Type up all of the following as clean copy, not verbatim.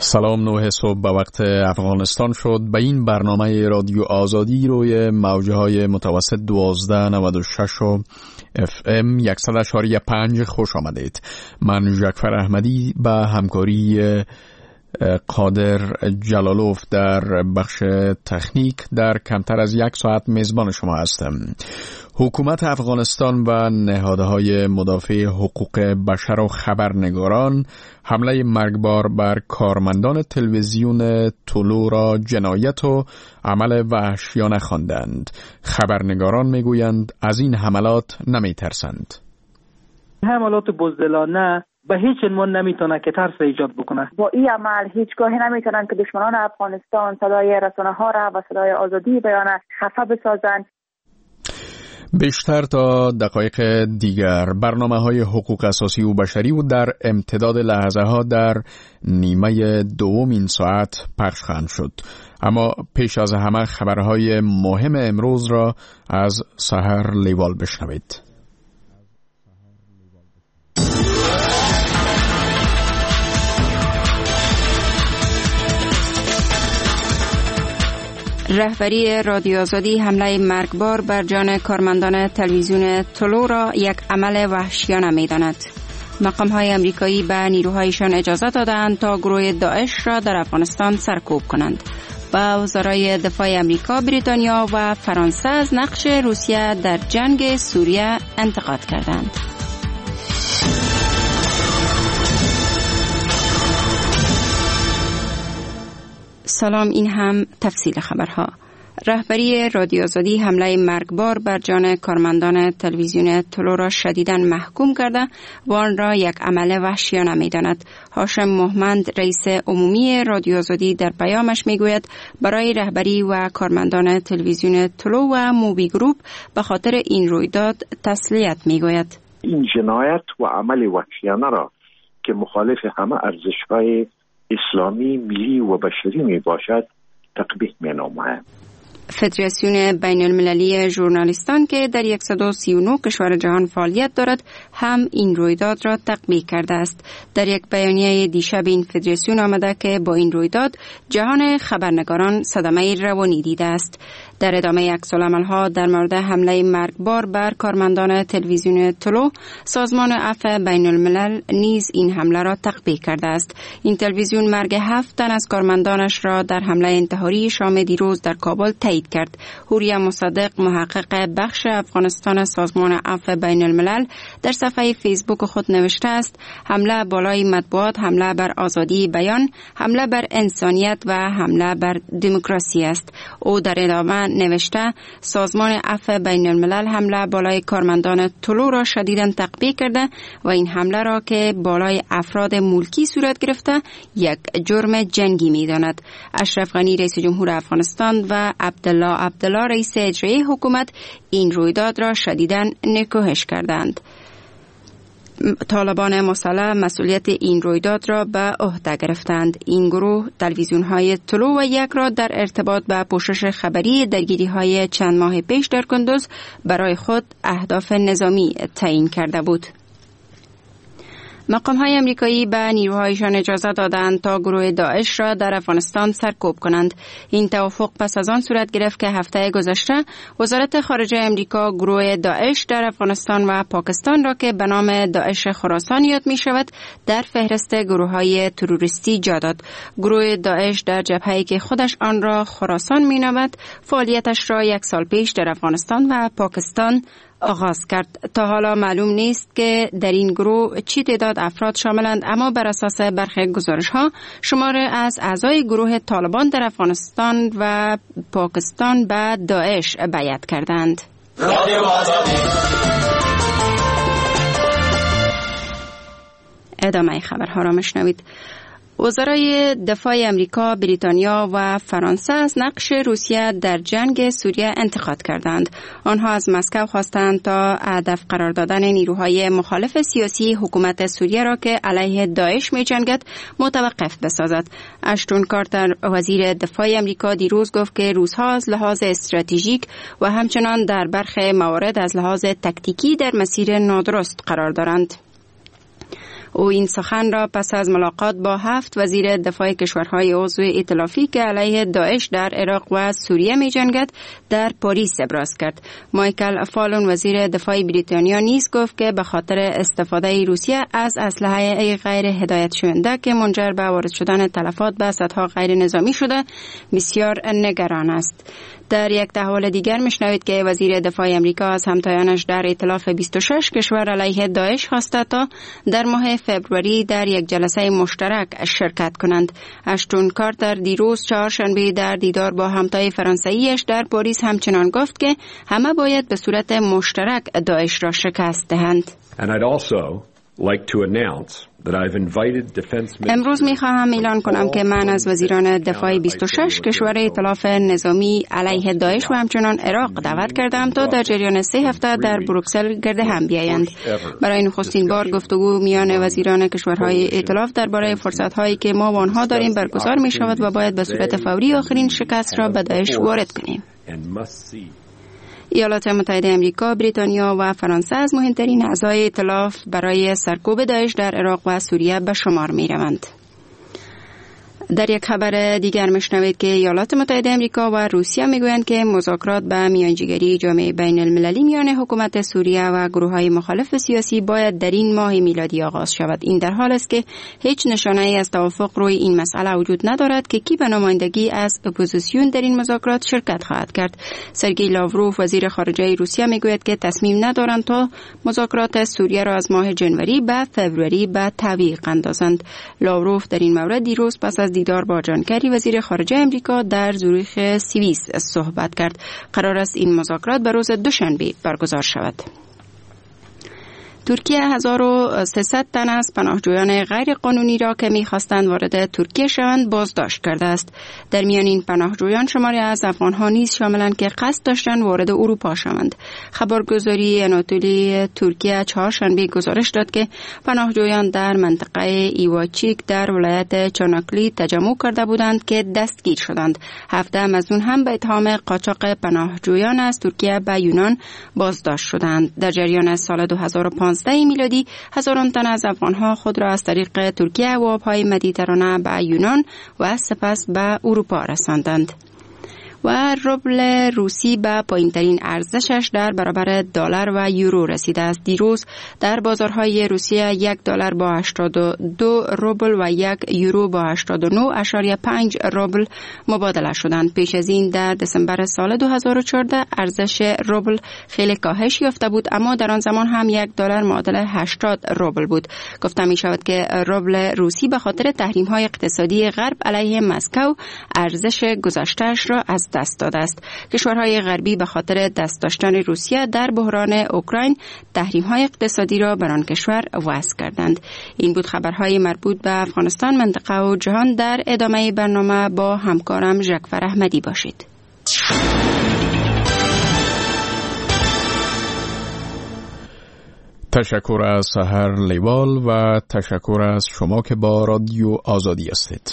سلام، 9 صبح به وقت افغانستان شد. به این برنامه رادیو آزادی روی موجهای متوسط 1296 و FM 100.5 خوش آمدید. من جعفر احمدی به همکاری قادر جلالوف در بخش تکنیک در کمتر از یک ساعت میزبان شما هستم. حکومت افغانستان و نهادهای مدافع حقوق بشر و خبرنگاران حمله مرگبار بر کارمندان تلویزیون طلوع را جنایت و عمل وحشیانه خواندند. خبرنگاران میگویند از این حملات نمیترسند. حملات بزدلانه به هیچ عنوان نمیتونه که ترس ایجاد بکنه. با این عمل هیچگاهی نمیتونن که دشمنان افغانستان صدای رسانه ها را و صدای آزادی بیان خفه بسازند. بیشتر تا دقایق دیگر برنامه‌های حقوق اساسی و بشری و در امتداد لحظه ها در نیمه دوم این ساعت پخش خواهند شد. اما پیش از همه خبرهای مهم امروز را از سحر لیوال بشنوید. رهبری رادیو آزادی حمله مرگبار بر جان کارمندان تلویزیون طلوع را یک عمل وحشیانه می‌داند. مقام‌های امریکایی به نیروهایشان اجازه دادند تا گروه داعش را در افغانستان سرکوب کنند. با وزرای دفاع امریکا، بریتانیا و فرانسه از نقش روسیه در جنگ سوریه انتقاد کردند. سلام، این هم تفصیل خبرها. رهبری رادیو آزادی حمله مرگبار بر جان کارمندان تلویزیون طلوع را شدیداً محکوم کرده و آن را یک عمل وحشیانه می‌داند. هاشم محمد، رئیس عمومی رادیو آزادی، در پیامش میگوید برای رهبری و کارمندان تلویزیون طلوع و موبی گروپ به خاطر این رویداد تسلیت میگوید. این جنایت و عمل وحشیانه را که مخالف همه ارزش‌های اسلامی، ملی و بشری می باشد تقبیح می نمایم. فدراسیون بین المللی ژورنالیستان که در 139 کشور جهان فعالیت دارد هم این رویداد را تقبیح کرده است. در یک بیانیه دیشب این فدراسیون آمده که با این رویداد جهان خبرنگاران صدمه روانی دیده است. در ادامه عکس‌العمل‌ها در مورد حمله مرگبار بر کارمندان تلویزیون طلوع، سازمان عفو بین الملل نیز این حمله را تقبیح کرده است. این تلویزیون مرگ 7 تن از کارمندانش را در حمله انتحاری شام دیروز در کابل تایید کرد. حوریه مصدق، محقق بخش افغانستان سازمان عفو بین الملل، در صفحه فیسبوک خود نوشته است: حمله بالای مطبوعات حمله بر آزادی بیان، حمله بر انسانیت و حمله بر دموکراسی است. او در ادامه نوشته سازمان عفو بین الملل حمله بالای کارمندان طلوع را شدیداً تقبیح کرده و این حمله را که بالای افراد ملکی صورت گرفته یک جرم جنگی می داند. اشرف غنی، رئیس جمهور افغانستان، و عبدالله رئیس اجرایی حکومت این رویداد را شدیداً نکوهش کردند. طالبان مسلح مسئولیت این رویداد را به عهده گرفتند. این گروه تلویزیون‌های طلوع و یک را در ارتباط به پوشش خبری درگیری‌های چند ماه پیش در کندوز برای خود اهداف نظامی تعیین کرده بود. مقام‌های امریکایی به نیروهایشان اجازه دادند تا گروه داعش را در افغانستان سرکوب کنند. این توافق پس از آن صورت گرفت که هفته گذشته وزارت خارجه امریکا گروه داعش در افغانستان و پاکستان را که به نام داعش خراسان یاد می شود در فهرست گروه‌های تروریستی جا داد. گروه داعش در جبهه‌ای که خودش آن را خراسان می نامد فعالیتش را 1 سال پیش در افغانستان و پاکستان آغاز کرد. تا حالا معلوم نیست که در این گروه چی تعداد افراد شاملند، اما بر اساس برخی گزارش‌ها شماری از اعضای گروه طالبان در افغانستان و پاکستان به داعش بیعت کردند. ادامه خبرها را میشنوید. وزرای دفاع امریکا، بریتانیا و فرانسه از نقش روسیه در جنگ سوریه انتقاد کردند. آنها از مسکو خواستند تا هدف قرار دادن نیروهای مخالف سیاسی حکومت سوریه را که علیه داعش می‌جنگد متوقف بسازد. اشتون کارتر، وزیر دفاع امریکا، دیروز گفت که روس‌ها از لحاظ استراتژیک و همچنان در برخی موارد از لحاظ تکتیکی در مسیر نادرست قرار دارند. او این سخن را پس از ملاقات با 7 وزیر دفاع کشورهای عضو ائتلافی که علیه داعش در عراق و سوریه می جنگد در پاریس ابراز کرد. مایکل فالون وزیر دفاع بریتانیا نیز گفت که به خاطر استفاده روسیه از اسلحه غیر هدایت شونده که منجر به وارد شدن تلفات به اسلحه غیر نظامی شده بسیار نگران است. در یک تحول دیگر میشنوید که وزیر دفاع امریکا از همتایانش در ائتلاف 26 کشور علیه داعش خواسته تا در ماه فوریه در یک جلسه مشترک شرکت کنند. اشتون کارتر دیروز چهارشنبه در دیدار با همتای فرانسویش در پاریس همچنان گفت که همه باید به صورت مشترک داعش را شکست دهند. امروز می‌خواهم اعلان کنم که من از وزیران دفاع 26 کشور ائتلاف نظامی علیه داعش و همچنان عراق دعوت کردم تا در جریان 3 هفته در بروکسل گرد هم بیایند. برای نخستین بار گفتگو میان وزیران کشورهای ائتلاف درباره فرصت‌هایی که ما و آنها داریم برگزار می‌شود و باید به صورت فوری آخرین شکست را به داعش وارد کنیم. ایالات متحده آمریکا، بریتانیا و فرانسه از مهمترین اعضای ائتلاف برای سرکوب داعش در عراق و سوریه به شمار می روند. در یک خبر دیگر میشنوید که ایالات متحده آمریکا و روسیه میگویند که مذاکرات به میانجیگری جامعه بین المللی میان حکومت سوریه و گروه‌های مخالف سیاسی باید در این ماه میلادی آغاز شود. این در حال است که هیچ نشانه‌ای از توافق روی این مسئله وجود ندارد که کی به نمایندگی از اپوزیسیون در این مذاکرات شرکت خواهد کرد. سرگئی لاوروف وزیر خارجه روسیه میگوید که تصمیم ندارند تا مذاکرات سوریه را از ماه جنوری به فوریه به تعویق اندازند. لاوروف در این مورد دیروز پس از دیدار با جان کری وزیر خارجه امریکا در زوریخ سوئیس صحبت کرد. قرار است این مذاکرات به روز دوشنبه برگزار شود. ترکیه 1300 تن از پناهجویان غیر قانونی را که می‌خواستند وارد ترکیه شوند بازداشت کرده است. در میان این پناهجویان شماری از افغان‌ها نیز شاملند که قصد داشتند وارد اروپا شوند. خبرگزاری آناتولی ترکیه چهارشنبه گزارش داد که پناهجویان در منطقه ایواچیک در ولایت چاناکلی تجمع کرده بودند که دستگیر شدند. 17 مظنون هم به اتهام قاچاق پناهجویان از ترکیه به یونان بازداشت شدند. در جریان از سال 2015 میلادی هزاران تن از افغانها خود را از طریق ترکیه و آبهای مدیترانه به یونان و سپس به اروپا رساندند. و روبل روسی به پایین‌ترین ارزشش در برابر دلار و یورو رسیده است. دیروز در بازارهای روسیه $1 با 82 روبل و 1 یورو با 89.5 روبل مبادله شدند. پیش از این در دسامبر سال 2014 ارزش روبل خیلی کاهش یافته بود، اما در آن زمان هم $1 معادل 80 روبل بود. گفته می شود که روبل روسی به خاطر تحریم‌های اقتصادی غرب علیه مسکو ارزش گذشته‌اش را از دست داده است. کشورهای غربی به خاطر دست داشتن روسیه در بحران اوکراین تحریم‌های اقتصادی را بر آن کشور وضع کردند. این بود خبرهای مربوط به افغانستان، منطقه و جهان. در ادامه برنامه با همکارم ژکفر احمدی باشید. تشکر از سحر لیوال و تشکر از شما که با رادیو آزادی هستید.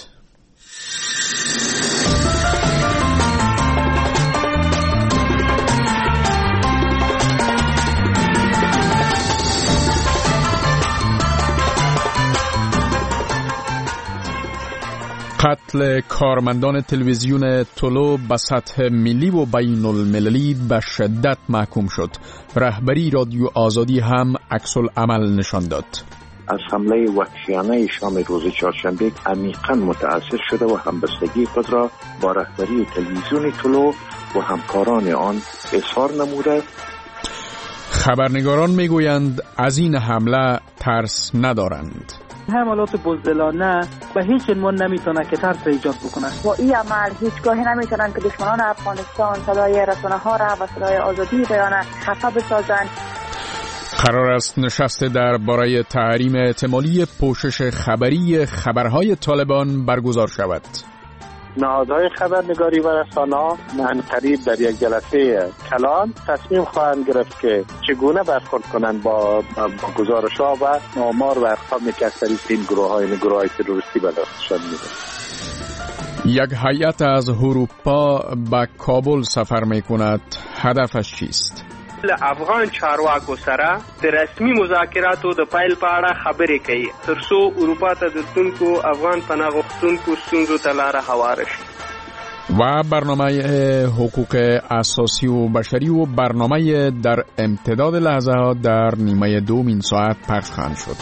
قتل کارمندان تلویزیون طلوع به سطح ملی و بین المللی به شدت محکوم شد. رهبری رادیو آزادی هم عکس العمل نشان داد. از حمله وحشیانه شام روز چهارشنبه عمیقاً متأثر شده و همبستگی خود را با رهبری تلویزیون طلوع و همکاران آن اظهار نموده. خبرنگاران میگویند از این حمله ترس ندارند. حملات بزدلانه به هیچ عنوان نمیتونه که ترس ایجاد بکنه. با این عمل هیچگاهی نمیتونن که دشمنان افغانستان صدای رسانه‌ها را و صدای آزادی بیان خفه بسازند. قرار است نشست درباره تحریم احتمالی پوشش خبری خبرهای طالبان برگزار شود. نهادهای خبرنگاری و رسانه‌ها من قریب در یک جلسه کلان تصمیم خواهند گرفت که چگونه برخورد کنند با گزارش‌ها و آمار و ارقامی که از طریق این گروه‌های تروریستی به دستشان می‌رسد. یک هیئت از اروپا به کابل سفر می‌کند. هدفش چیست؟ افغان چارواکو سره د رسمي مذاکراتو د پیل په اړه خبرې کوي ترڅو اروپا ته د تونکو افغان پناه غوښتونکو ستونزو ته لاره هواره شي. و برنامه حقوق اساسی و بشری و برنامه در امتداد لحظه ها در نیمه دوم این ساعت پخش خواهند شد.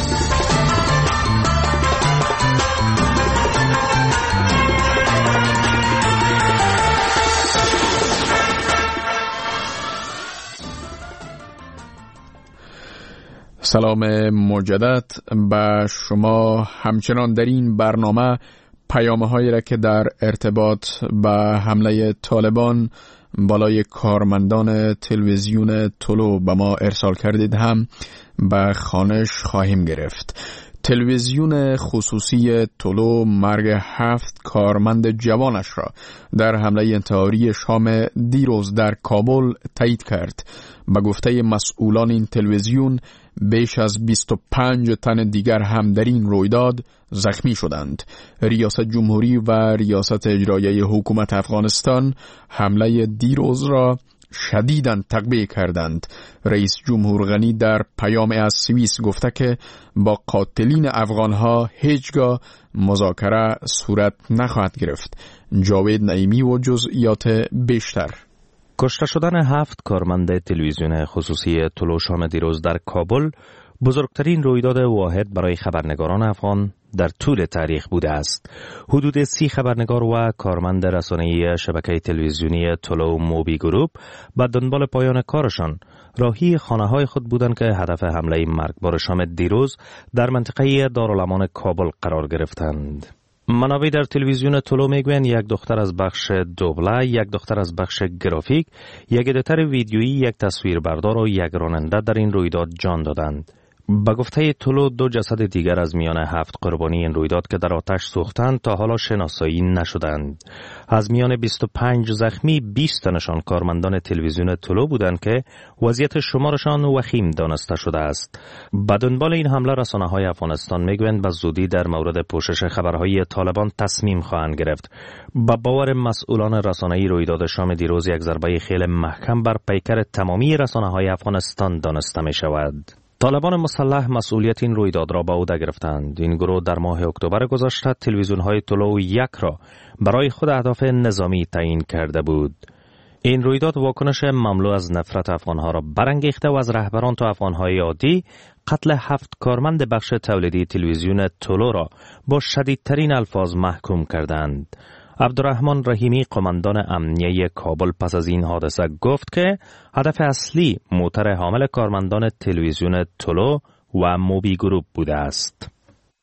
سلام مجدد به شما. همچنان در این برنامه پیام‌هایی را که در ارتباط به حمله طالبان بالای کارمندان تلویزیون طلو به ما ارسال کردید هم به خوانش خواهیم گرفت. تلویزیون خصوصی طلو مرگ 7 کارمند جوانش را در حمله انتحاری شام دیروز در کابل تایید کرد. به گفته مسئولان این تلویزیون بیش از 25 تن دیگر هم در این رویداد زخمی شدند. ریاست جمهوری و ریاست اجرایی حکومت افغانستان حمله دیروز را شدیداً تقبیح کردند. رئیس جمهور غنی در پیام از سوئیس گفته که با قاتلین افغانها هیچگاه مذاکره صورت نخواهد گرفت. جاوید نعیمی و جزئیات بیشتر. کشته شدن 7 کارمند تلویزیون خصوصی طلو شام دیروز در کابل بزرگترین رویداد واحد برای خبرنگاران افغان در طول تاریخ بوده است. حدود 30 خبرنگار و کارمند رسانه‌ای شبکه تلویزیونی طلو موبی گروپ به دنبال پایان کارشان راهی خانه‌های خود بودند که هدف حمله مرگبار شام دیروز در منطقه دارالامان کابل قرار گرفتند. منابع در تلویزیون طلو میگویند یک دختر از بخش دوبله، یک دختر از بخش گرافیک، یک ادیتور ویدیویی، یک تصویربردار و یک راننده در این رویداد جان دادند. به گفته طلو 2 جسد دیگر از میان 7 قربانی این رویداد که در آتش سوختند تا حالا شناسایی نشدند. از میان 25 زخمی 20 تنشان کارمندان تلویزیون طلو بودند که وضعیت شمارشان وخیم دانسته شده است. به دنبال این حمله رسانه‌های افغانستان میگویند به زودی در مورد پوشش خبرهای طالبان تصمیم خواهند گرفت. با باور مسئولان رسانه‌ای رویداد شام دیروز یک ضربه خیلی محکم بر پیکر تمامی رسانه‌های افغانستان دانسته می شود. طالبان مسلح مسئولیت این رویداد را به عهده گرفتند. این گروه در ماه اکتبر گذشته تلویزیون‌های طلو 1 را برای خود اهداف نظامی تعیین کرده بود. این رویداد واکنش مملو از نفرت افغانها را برانگیخته و از رهبران تا افغانهای عادی قتل 7 کارمند بخش تولیدی تلویزیون طلو را با شدیدترین الفاظ محکوم کردند. عبدالرحمن رحیمی قماندان امنیه کابل پس از این حادثه گفت که هدف اصلی موتر حامل کارمندان تلویزیون طلو و موبی گروپ بوده است.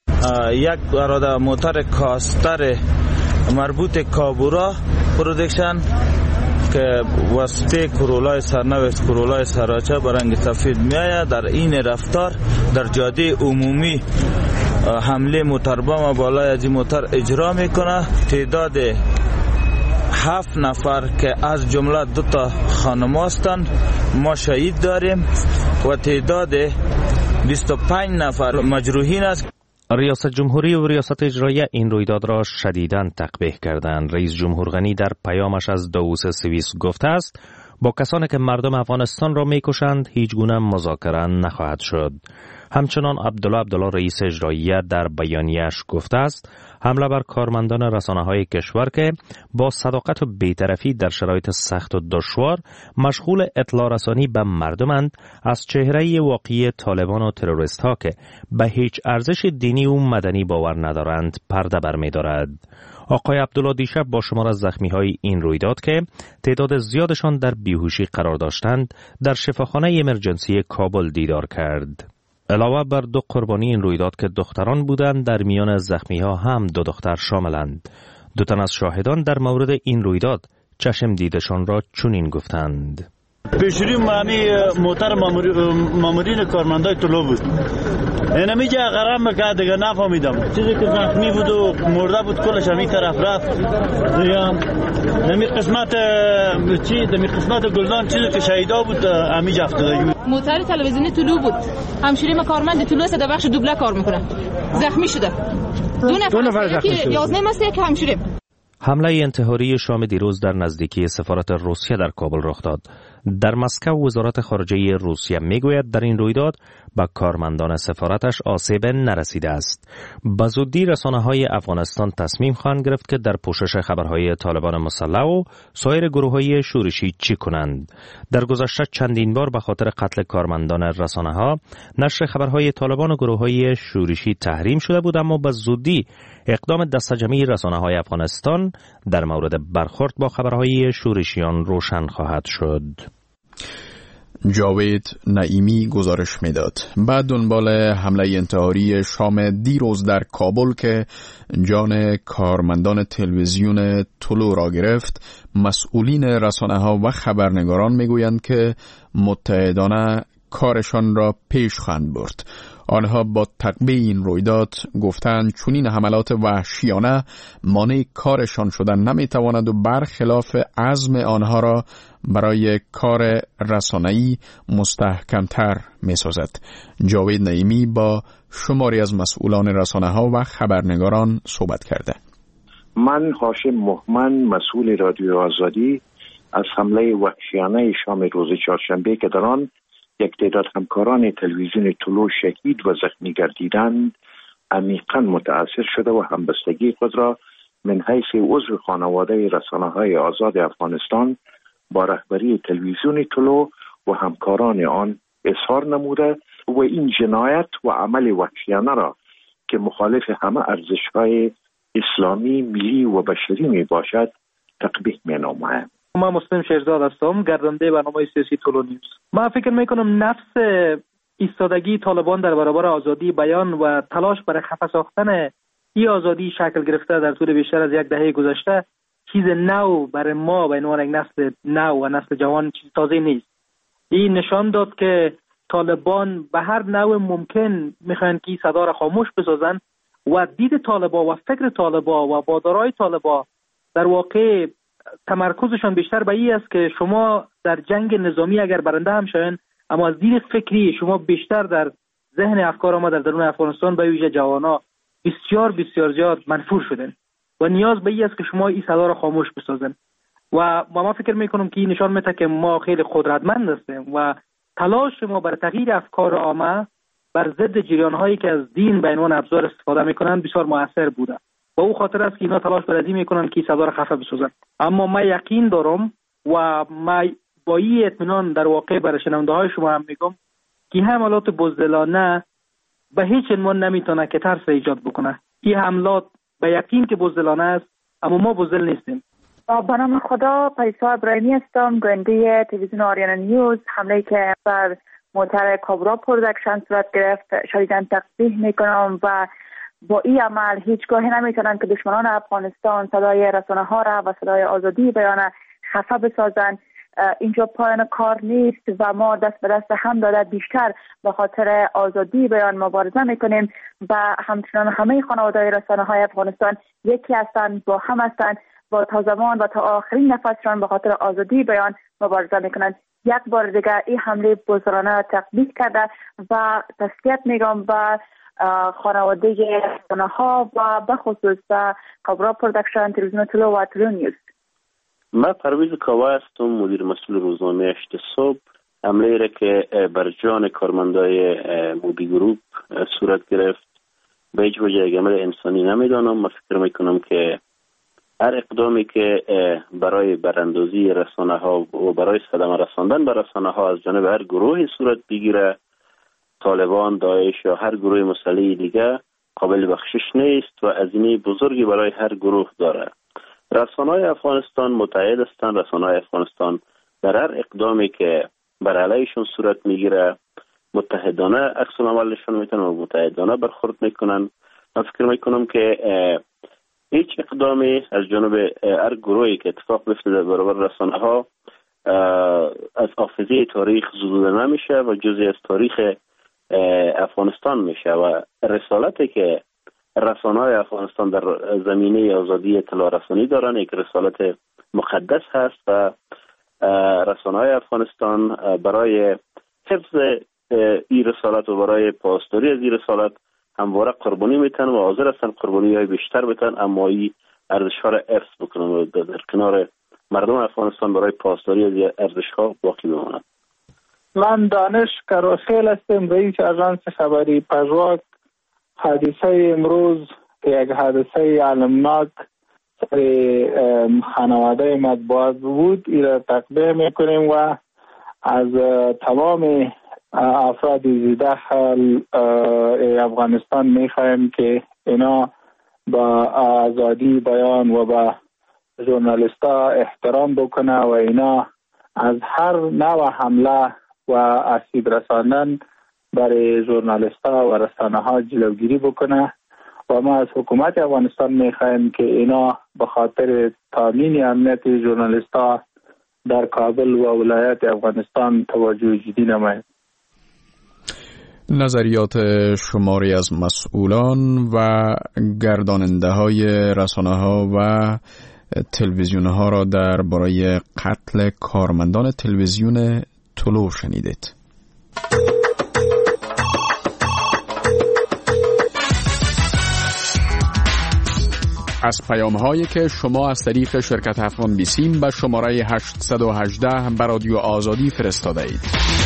یک اراده موتر کاستر مربوط کابورا پرودکشن که واسطه کرولای سرنوشت کرولای سراچه برنگ سفید میآید. در این رفتار در جاده عمومی حمله موتر بم بالای از این موتر اجرا میکنه. تعداد 7 نفر که از جمله 2 تا خانم هستند ما شهید داریم و تعداد 25 نفر مجروحین است. ریاست جمهوری و ریاست اجرایی این رویداد را شدیداً تقبیح کردند. رئیس جمهور غنی در پیامش از داووس سوئیس گفته است با کسانی که مردم افغانستان را میکشند هیچ گونه مذاکره نخواهد شد. همچنان عبدالله رئیس اجرایی در بیانیه‌اش گفته است حمله بر کارمندان رسانه‌های کشور که با صداقت و بی‌طرفی در شرایط سخت و دشوار مشغول اطلاع رسانی به مردمند از چهره واقعی طالبان و تروریست‌ها که به هیچ ارزش دینی و مدنی باور ندارند پرده برمی‌دارد. آقای عبدالله دیشب با شمار از زخمی‌های این رویداد که تعداد زیادشان در بیهوشی قرار داشتند در شفاخانه امرجنسی کابل دیدار کرد. علاوه بر 2 قربانی این رویداد که دختران بودند در میان زخمی‌ها هم 2 دختر شاملند. 2 تن از شاهدان در مورد این رویداد چشم دیدشان را چنین گفتند. پیشوری مامی موتر مامورین کارمندای طلو بود. اینمی جا غرام بکرد دیگه نفهمیدم. چیزی که زخمی بود و مرده بود کلش همی طرف رفت. نمی قسمت گلدان چیزی که شهیدا بود همی جا افتاده. موتر تلویزیونی طلو بود. همشوری ما کارمند طلو است در بخش دوبله کار میکنه. زخمی شده. 2 نفر زخمی شده. 11 ماست که همشوری. حمله انتحاری شام دیروز در نزدیکی سفارت روسیه در کابل رخ داد. در مسکو وزارت خارجه روسیه میگوید در این رویداد به کارمندان سفارتش آسیب نرسیده است. به زودی رسانه‌های افغانستان تصمیم خواهند گرفت که در پوشش خبرهای طالبان مسلح و سایر گروه‌های شورشی چی کنند. در گذشته چندین بار به خاطر قتل کارمندان رسانه‌ها نشر خبرهای طالبان و گروه‌های شورشی تحریم شده بود، اما به زودی اقدام دسته‌جمعی رسانه‌های افغانستان در مورد برخورد با خبرهای شورشیان روشن خواهد شد. جاوید نعیمی گزارش میداد. بعد دنبال حمله انتحاری شام دیروز در کابل که جان کارمندان تلویزیون طلوع را گرفت، مسئولین رسانه‌ها و خبرنگاران میگویند که متحدانه کارشان را پیش خواهند برد. آنها با تعقیب این رویداد گفتند چنین حملات وحشیانه مانع کارشان شدن نمیتواند و برخلاف عزم آنها را برای کار رسانه‌ای مستحکمتر میسازد. جاوید نعیمی با شماری از مسئولان رسانه‌ها و خبرنگاران صحبت کرده. من هاشم مهمن، مسئول رادیو آزادی، از حمله وحشیانه شام روز چهارشنبه که در آن یک تعداد همکاران تلویزیون طلوع شهید و زخمی گردیدند عمیقاً متأثر شده و همبستگی خود را من حیث عضو خانواده رسانه‌های آزاد افغانستان با رهبری تلویزیون طلوع و همکاران آن اظهار نموده و این جنایت و عمل وحشیانه را که مخالف همه ارزش‌های اسلامی، ملی و بشری می باشد تقبیح می نمایم. من مسلم شیرزاد هستم، گردنده برنامه سیاسی طلوع نیوز. من فکر میکنم نفس ایستادگی طالبان در برابر آزادی بیان و تلاش برای خفه ساختن این آزادی شکل گرفته در طول بیشتر از یک دهه گذشته چیز نو برای ما به عنوان یک نسل نو و نسل جوان چیز تازه نیست. این نشان داد که طالبان به هر نوع ممکن میخوان که صدا را خاموش بسازن و دید طالبا و فکر طالبا و بادارای طالبا در واقع تمرکزشان بیشتر به این است که شما در جنگ نظامی اگر برنده هم شوین، اما از دید فکری شما بیشتر در ذهن افکار ما در درون افغانستان به ویژه جوانا بسیار بسیار زیاد منفور شدن و نیاز به این است که شما این صدا را خاموش بسازن و ما فکر میکنم که این نشان میده که ما خیلی قدرتمند هستیم و تلاش ما برای تغییر افکار عامه بر ضد جریان‌هایی که از دین به عنوان ابزار استفاده میکنن بسیار موثر بوده و او خاطر است که اینا تلاش برای میکنن که صدا را خفه بسازن. اما من یقین دارم و من با این اطمینان در واقع برای شنونده های شما هم میگم که حملات بزدلانه به هیچ عنوان نمیتونه که ترس ایجاد بکنه. این حملات به یقین که بزدلانه است، اما ما بزدل نیستیم. با نام خدا، پیسا ابراهیمی هستم، گوینده تلویزیون آریانا نیوز. حمله که بر موتر کابرا پروداکشن صورت گرفت شدیداً تقبیح میکنم و با این عمل هیچگاهی نمیتونن که دشمنان افغانستان صدای رسانه ها را و صدای آزادی بیان خفه بسازن. اینجا پایان کار نیست و ما دست به دست هم داده بیشتر به خاطر آزادی بیان مبارزه میکنیم و همچنان همه خانواده رسانه های افغانستان یکی هستند، با هم هستند، با تا زمان و تا آخرین نفسشان به خاطر آزادی بیان مبارزه میکنند. یک بار دیگر این حمله بزرگانه تقبیح کرده و تسلیت میگم و خانواده رسانه ها و به خصوص کابرا پروداکشن، تلویزیون طلوع و طلوع نیوز. من پرویز کاوه هستم، مدیر مسئول روزنامه 8 صبح. حمله را که بر جان کارمندای موبی گروپ صورت گرفت به هیچ وجه یک عمل انسانی نمیدانم. من فکر میکنم که هر اقدامی که برای براندازی رسانه ها و برای صدمه رساندن به رسانه ها از جانب هر گروهی صورت بگیره، طالبان، داعش یا هر گروه مسلح دیگه، قابل بخشش نیست و هزینه بزرگی برای هر گروه داره. رسانه‌های افغانستان متحد هستند. رسانه‌های افغانستان در هر اقدامی که بر علیهشون صورت میگیره متحدانه عکس العمل نشون میدن و متحدانه برخورد میکنن. من فکر میکنم که هیچ اقدامی از جانب هر گروهی که اتفاق بیفته در برابر رسانه‌ها از حافظه تاریخ زدوده نمیشه و جزئی از تاریخ افغانستان میشه و رسالتی که رسانه‌های افغانستان در زمینه آزادی اطلاع رسانی دارن یک رسالت مقدس هست و رسانه‌های افغانستان برای حفظ این رسالت و برای پاسداری از این رسالت همواره قربانی میتن و حاضر هستن قربانی‌های بیشتر بتن، اما این ارزش‌ها را حفظ بکنن و در کنار مردم افغانستان برای پاسداری از ارزش‌ها باقی بمانند. من دانش کروسیل هستم، رئیس آژانس خبری پژواک. حادثه امروز یک حادثه علمناک خانواده مطبوعات بود، این را تقبیح میکنیم و از تمام افراد ذی‌دخل افغانستان میخواهیم که اینا با آزادی بیان و با ژورنالیستا احترام بکنه و اینا از هر نوع حمله و آسیب رساندن برای ژورنالیستا و رسانه ها جلوگیری بکنه و ما از حکومت افغانستان میخواهیم که اینا به خاطر تامین امنیت ژورنالیستا در کابل و ولایت افغانستان توجه جدی نماید. نظریات شماری از مسئولان و گرداننده های رسانه ها و تلویزیون ها را درباره قتل کارمندان تلویزیون طلو شنیدید. از پیام هایی که شما از طریق شرکت افغان بیسیم به شماره 818 به رادیو آزادی فرستاده اید.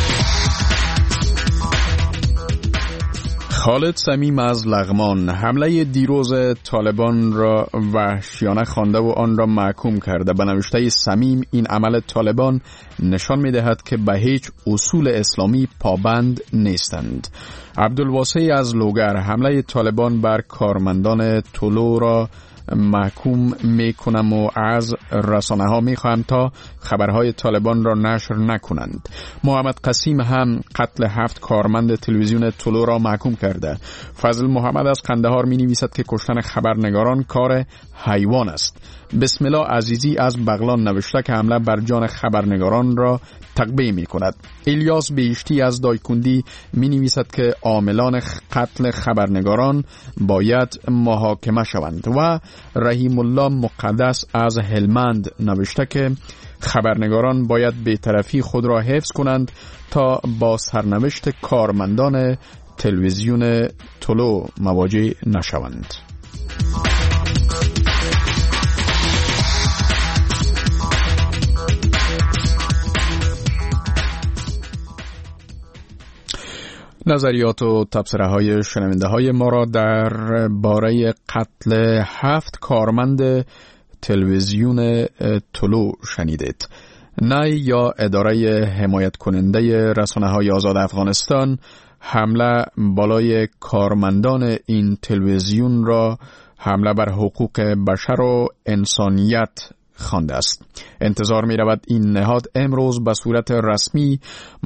خالد صمیم از لغمان حمله دیروز طالبان را وحشیانه خوانده و آن را محکوم کرده. به نوشته صمیم این عمل طالبان نشان می دهد که به هیچ اصول اسلامی پابند نیستند. عبدالواسع از لوگر حمله طالبان بر کارمندان طلو را محکوم می کنم و از رسانه ها می خواهم تا خبرهای طالبان را نشر نکنند. محمد قسیم هم قتل 7 کارمند تلویزیون طلو را محکوم کرده. فضل محمد از قندهار می نویسد که کشتن خبرنگاران کار حیوان است. بسم الله عزیزی از بغلان نوشته که حمله بر جان خبرنگاران را تقبیح می کند. الیاس بیشتی از دایکندی می نویسد که عاملان قتل خبرنگاران باید محاکمه شوند و رحیم الله مقدس از هلمند نوشته که خبرنگاران باید بی‌طرفی خود را حفظ کنند تا با سرنوشت کارمندان تلویزیون طلو مواجه نشوند. نظریات و تبصره های شنونده های ما را در باره قتل 7 کارمند تلویزیون طلو شنیدید. نای یا اداره حمایت کننده رسانه های آزاد افغانستان حمله بالای کارمندان این تلویزیون را حمله بر حقوق بشر و انسانیت خوانده است. انتظار می رود این نهاد امروز به صورت رسمی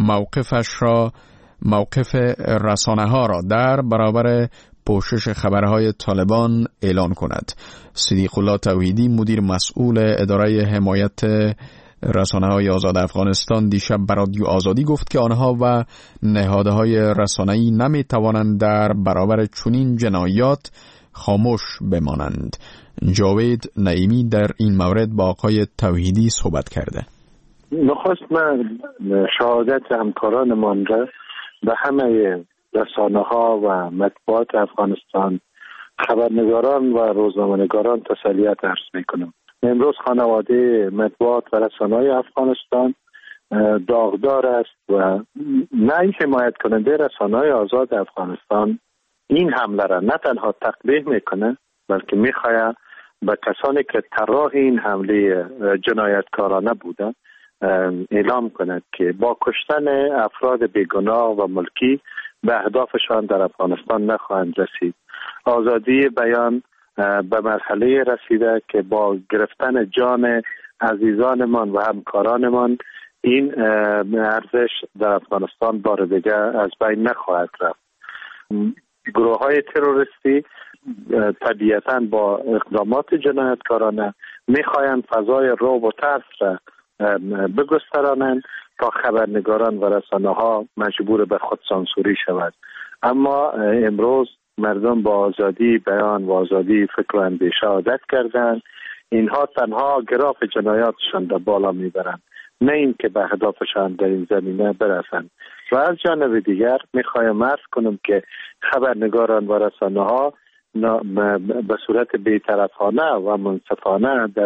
موقف رسانه ها را در برابر پوشش خبرهای طالبان اعلان کند. صدیق الله توحیدی مدیر مسئول اداره حمایت رسانه های آزاد افغانستان دیشب به رادیو آزادی گفت که آنها و نهادهای رسانه‌ای نمی توانند در برابر چنین جنایات خاموش بمانند. جاوید نعیمی در این مورد با آقای توحیدی صحبت کرده. نخست من شهادت همکارانمان را به همه رسانه ها و مطبوعات افغانستان، خبرنگاران و روزنامه‌نگاران تسلیت عرض میکنم. امروز خانواده مطبوعات و رسانه های افغانستان داغدار است و نه حمایت کننده رسانه های آزاد افغانستان این حمله را نه تنها تقبیح میکنه بلکه میخواد به کسانی که طراح این حمله جنایتکارانه بودند اعلام کند که با کشتن افراد بیگناه و ملکی به اهدافشان در افغانستان نخواهند رسید. آزادی بیان به مرحله رسیده که با گرفتن جان عزیزانمان و همکارانمان این ارزش در افغانستان بار دیگر از بین نخواهد رفت. گروه های تروریستی طبیعتاً با اقدامات جنایتکارانه میخواهند فضای رعب و ترس را بگسترانند تا خبرنگاران و رسانه ها مجبور به خود سانسوری شود. اما امروز مردم با آزادی بیان و آزادی فکر و اندیشه عادت کردند. اینها تنها گراف جنایاتشان در بالا میبرند، نه این که به اهدافشان در این زمینه برسند. و از جانب دیگر میخوایم عرض کنم که خبرنگاران و رسانه ها به صورت بی‌طرفانه و منصفانه در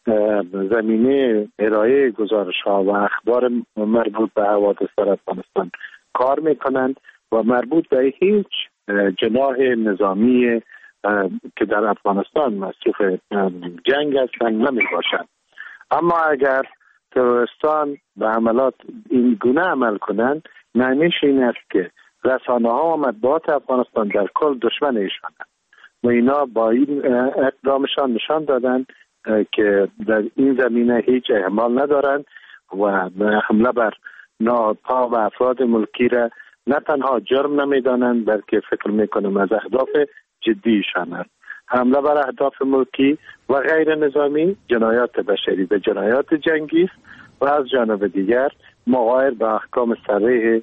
زمینه ارائه گزارش ها و اخبار مربوط به حوادث در افغانستان کار میکنند و مربوط به هیچ جناح نظامی که در افغانستان مصروف جنگ هستند نمی باشند. اما اگر تروریستان به عملات این گونه عمل کنند، معنیش این است که رسانه ها و مطبوعات افغانستان در کل دشمن ایشانند و اینا با این اقدامشان نشان دادند که در این زمینه هیچ اهمال ندارند و حمله بر نهادها و افراد ملکی را نه تنها جرم نمیدانند بلکه فکر میکنم از اهداف جدیشان است. حمله بر اهداف ملکی و غیر نظامی جنایات بشری و جنایات جنگی است و از جانب دیگر مغایر به احکام صریح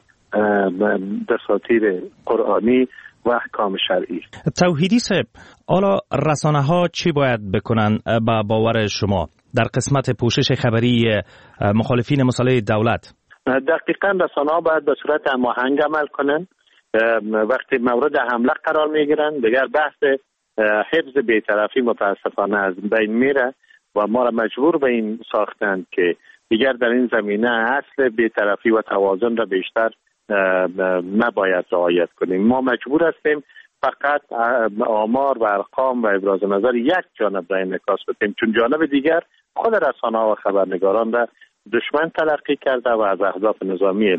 دساتیر قرآنی و احکام شرعی. توحیدی صاحب، حالا رسانه ها چی باید بکنن با باور شما در قسمت پوشش خبری مخالفین مسلح دولت؟ دقیقاً رسانه ها باید به صورت هماهنگ عمل کنند. وقتی مورد حمله قرار میگیرن دیگر بحث حفظ بی‌طرفی متاسفانه از بین میره و ما را مجبور به این ساختند که دیگر در این زمینه اصل بی‌طرفی و توازن را بیشتر نباید رعایت کنیم. ما مجبور هستیم فقط آمار و ارقام و ابراز نظر یک جانب را انعکاس بدیم، چون جانب دیگر خود رسانه‌ها و خبرنگاران را دشمن تلقی کرده و از اهداف نظامی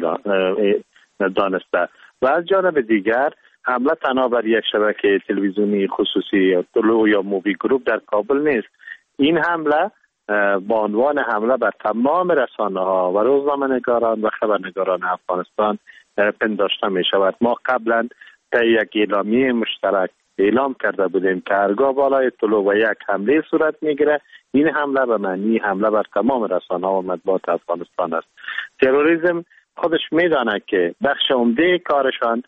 دانسته و از جانب دیگر حمله تنها بر یک شبکه تلویزیونی خصوصی یا طلوع یا موبی گروپ در کابل نیست. این حمله با عنوان حمله بر تمام رسانه‌ها و روزنامه‌نگاران و خبرنگاران افغانستان پنداشته می شود. ما قبلا در یک اعلامیه مشترک اعلام کرده بودیم که هرگاه بالای طلوع و یک حمله صورت میگیره، این حمله به معنی حمله بر تمام رسانه‌ها و مطبوعات افغانستان است. تروریسم خودش میدانه که بخش عمده کارشان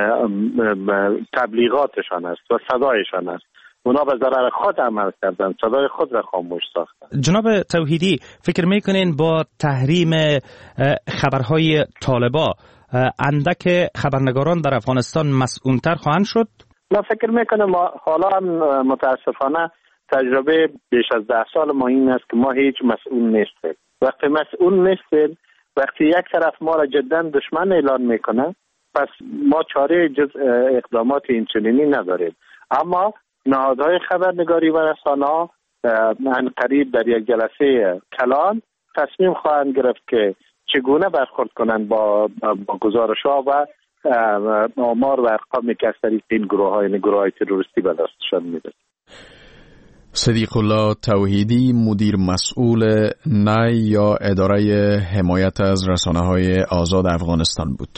تبلیغاتشان است و صدایشان است. اونا به ضرر خود عمل کردن، صدای خود را خاموش ساختن. جناب توحیدی، فکر میکنین با تحریم خبرهای طالبا اندک خبرنگاران در افغانستان مسئول‌تر خواهند شد؟ من فکر میکنم حالا متاسفانه تجربه بیش از 10 سال ما این است که ما هیچ مسئول نیستیم. وقتی مسئول نیستیم، وقتی یک طرف ما را جدا دشمن اعلان میکنه، پس ما چاره جز اقدامات اینچنینی نداریم. اما نهادهای خبرنگاری و رسانه‌ها عنقریب در یک جلسه کلان تصمیم خواهند گرفت که چگونه برخورد کنند با گزارش‌ها و آمار و ارقامی که از طریق این گروه‌های تروریستی به دستشان می‌رسد. صدیق الله توحیدی، مدیر مسئول نی یا اداره حمایت از رسانه‌های آزاد افغانستان بود.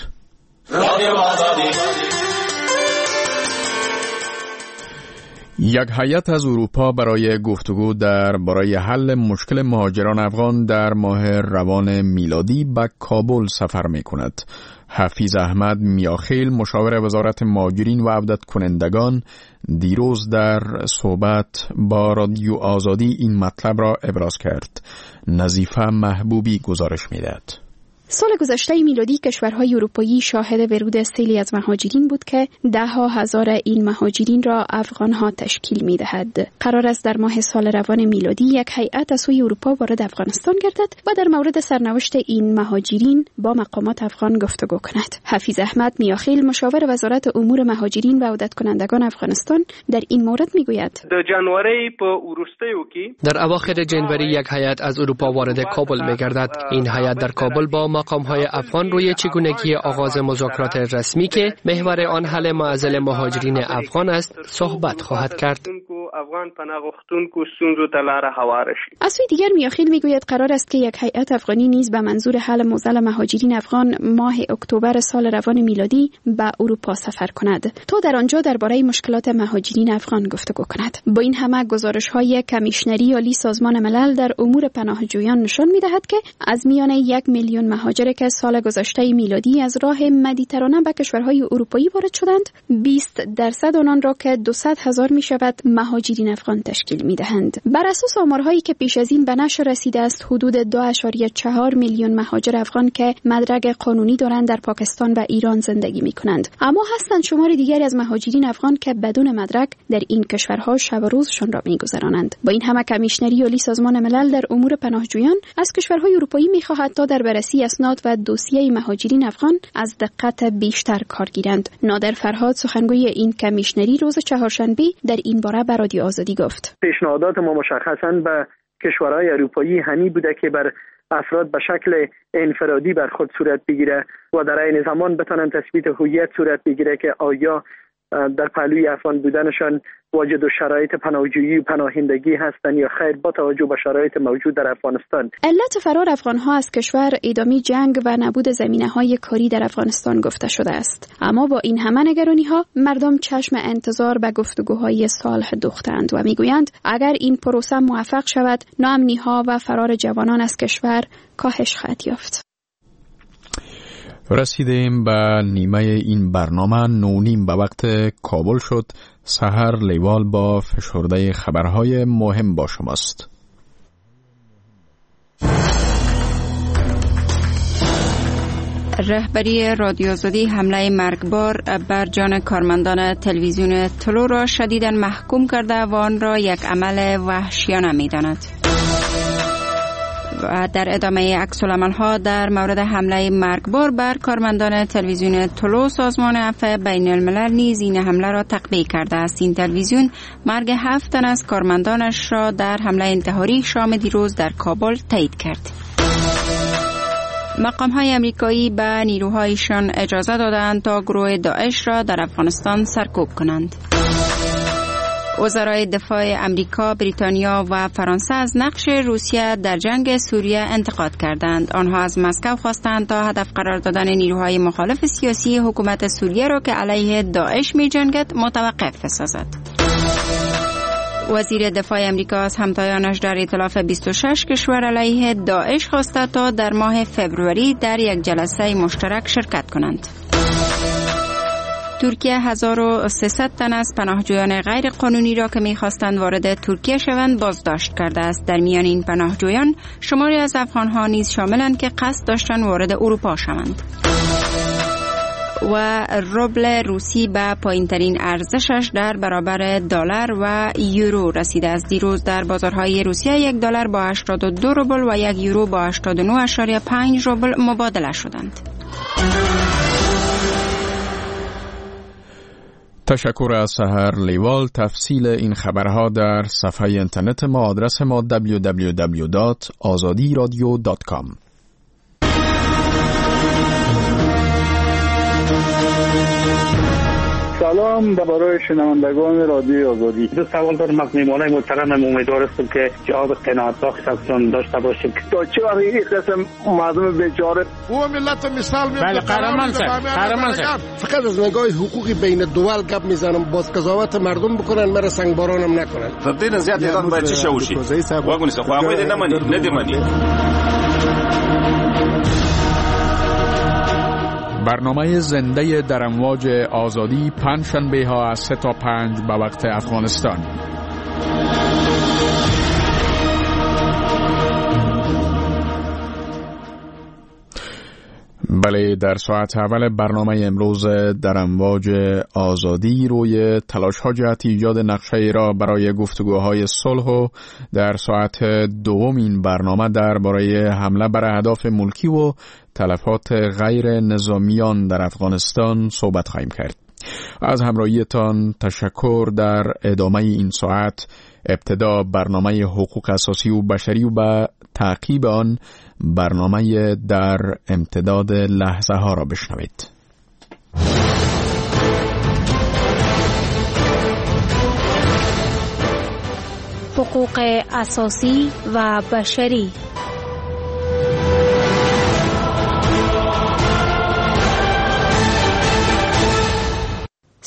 یک هیئت از اروپا برای گفتگو برای حل مشکل مهاجران افغان در ماه روان میلادی به کابل سفر می کند. حفیظ احمد میاخیل، مشاور وزارت مهاجرین و عودت کنندگان، دیروز در صحبت با رادیو آزادی این مطلب را ابراز کرد. نظیفه محبوبی گزارش می‌دهد. سال گذشته میلادی کشورهای اروپایی شاهد ورود سیلی از مهاجرین بود که ده‌ها هزار این مهاجرین را افغان‌ها تشکیل می‌دهد. قرار است در ماه سال روان میلادی یک هیئت از سوی اروپا وارد افغانستان گردد و در مورد سرنوشت این مهاجرین با مقامات افغان گفتگو کند. حفیظ احمد میاخیل، مشاور وزارت امور مهاجرین و عودت کنندگان افغانستان، در این مورد میگوید: در اواخر جنوری یک هیئت از اروپا وارد کابل می‌گردد. این هیئت در کابل با مقام‌های افغان روی چگونگی آغاز مذاکرات رسمی که محور آن حل معضل مهاجرین افغان است صحبت خواهد کرد. از سوی دیگر میاخیل میگوید قرار است که یک هیئت افغانی نیز به منظور حل معضل مهاجرین افغان ماه اکتبر سال روان میلادی به اروپا سفر کند تا در آنجا درباره مشکلات مهاجرین افغان گفتگو کند. با این همه گزارش‌های کمیشنری عالی سازمان ملل در امور پناهجویان نشان می‌دهد که از میان 1 میلیون مهاجر که سال گذشته میلادی از راه مدیترانه به کشورهای اروپایی وارد شدند 20% آنان را که 200,000 می شود مهاجرین افغان تشکیل می دهند. بر اساس آمارهایی که پیش از این به نشر رسیده است حدود 2.4 میلیون مهاجر افغان که مدرک قانونی دارند در پاکستان و ایران زندگی می کنند. اما هستند شمار دیگری از مهاجرین افغان که بدون مدرک در این کشورها شب و روزشان را می گذرانند. با این همه کمیشنری عالی سازمان ملل در امور پناهجویان از کشورهای اروپایی می خواهد تا در بررسی اسناد و دوسیه مهاجرین افغان از دقت بیشتر کار گیرند. نادر فرهاد سخنگوی این کمیشنری روز چهارشنبه در این باره به رادیو آزادی گفت: پیشنهادات ما مشخصاً به کشورهای اروپایی همی بوده که بر افراد به شکل انفرادی بر خود صورت بگیره و در عین زمان بتونن تثبیت هویت صورت بگیره که آیا در پهلوی افغان بودنشان واجد شرایط پناهجویی و پناهندگی هستند یا خیر با توجه به شرایط موجود در افغانستان. علت فرار افغان‌ها از کشور ادامه جنگ و نبود زمینه‌های کاری در افغانستان گفته شده است. اما با این همه نگرانی‌ها مردم چشم انتظار به گفتگوهای صلح دوختند و میگویند اگر این پروسه موفق شود ناامنی‌ها و فرار جوانان از کشور کاهش خواهد یافت. رسیدیم به نیمه این برنامه 9:30 به وقت کابل شد. سحر لیوال با فشرده خبرهای مهم با شماست. رهبری رادیو آزادی حمله مرگبار بر جان کارمندان تلویزیون طلو را شدیداً محکوم کرده و آن را یک عمل وحشیانه می‌داند. و در ادامه عکس‌العمل‌ها در مورد حمله مرگبار بر کارمندان تلویزیون طلو سازمان عفو بین الملل نیز این حمله را تقبیح کرده است. این تلویزیون مرگ 7 تن از کارمندانش را در حمله انتحاری شام دیروز در کابل تایید کرد. مقام‌های امریکایی به نیروهایشان اجازه دادند تا گروه داعش را در افغانستان سرکوب کنند. وزرای دفاع امریکا، بریتانیا و فرانسه از نقش روسیه در جنگ سوریه انتقاد کردند. آنها از مسکو خواستند تا هدف قرار دادن نیروهای مخالف سیاسی حکومت سوریه را که علیه داعش می‌جنگد متوقف سازد. وزیر دفاع امریکا از همتایانش در ائتلاف 26 کشور علیه داعش خواسته تا در ماه فوریه در یک جلسه مشترک شرکت کنند. ترکیه 1300 تن از پناهجویان غیر قانونی را که می‌خواستند وارد ترکیه شوند بازداشت کرده است. در میان این پناهجویان شماری از افغان‌ها نیز شاملند که قصد داشتند وارد اروپا شوند. و روبل روسی به پایین‌ترین ارزشش در برابر دلار و یورو رسیده است. دیروز در بازارهای روسیه $1 با 82 روبل و 1 یورو با 89.5 روبل مبادله شدند. تشکر از سحر لیوال. تفصیل این خبرها در صفحه اینترنت ما. آدرس ما www.azadiradio.com. سلام برای شنوندگان رادیو آزادی. دو سوال دارم از میهمانای محترمم. امیدوار هستم که جواب قناعت بخش ازشون داشته باشیم. تا چه وقت این قسم مردم بیچاره او ملت مثال میاد. بله قهرمان صاحب فقط از نگاه حقوقی بین دول گپ میزنم. باز قضاوت مردم بکنن مرا سنگبارانم نکنن. فدین زیاد ایران باید چی شوشی واگونی خو هغه دې نه مني نه دی مني. برنامه زنده در امواج آزادی پنجشنبه ها از 3 تا 5 به وقت افغانستان. بله، در ساعت اول برنامه امروز در امواج آزادی روی تلاش ها جهت ایجاد نقشه را برای گفتگوهای صلح و در ساعت دوم این برنامه درباره حمله بر اهداف ملکی و تلفات غیر نظامیان در افغانستان صحبت خواهیم کرد. از همراهیتان تشکر. در ادامه این ساعت ابتدا برنامه حقوق اساسی و بشری و به تعقیب آن برنامه در امتداد لحظه ها را بشنوید. حقوق اساسی و بشری.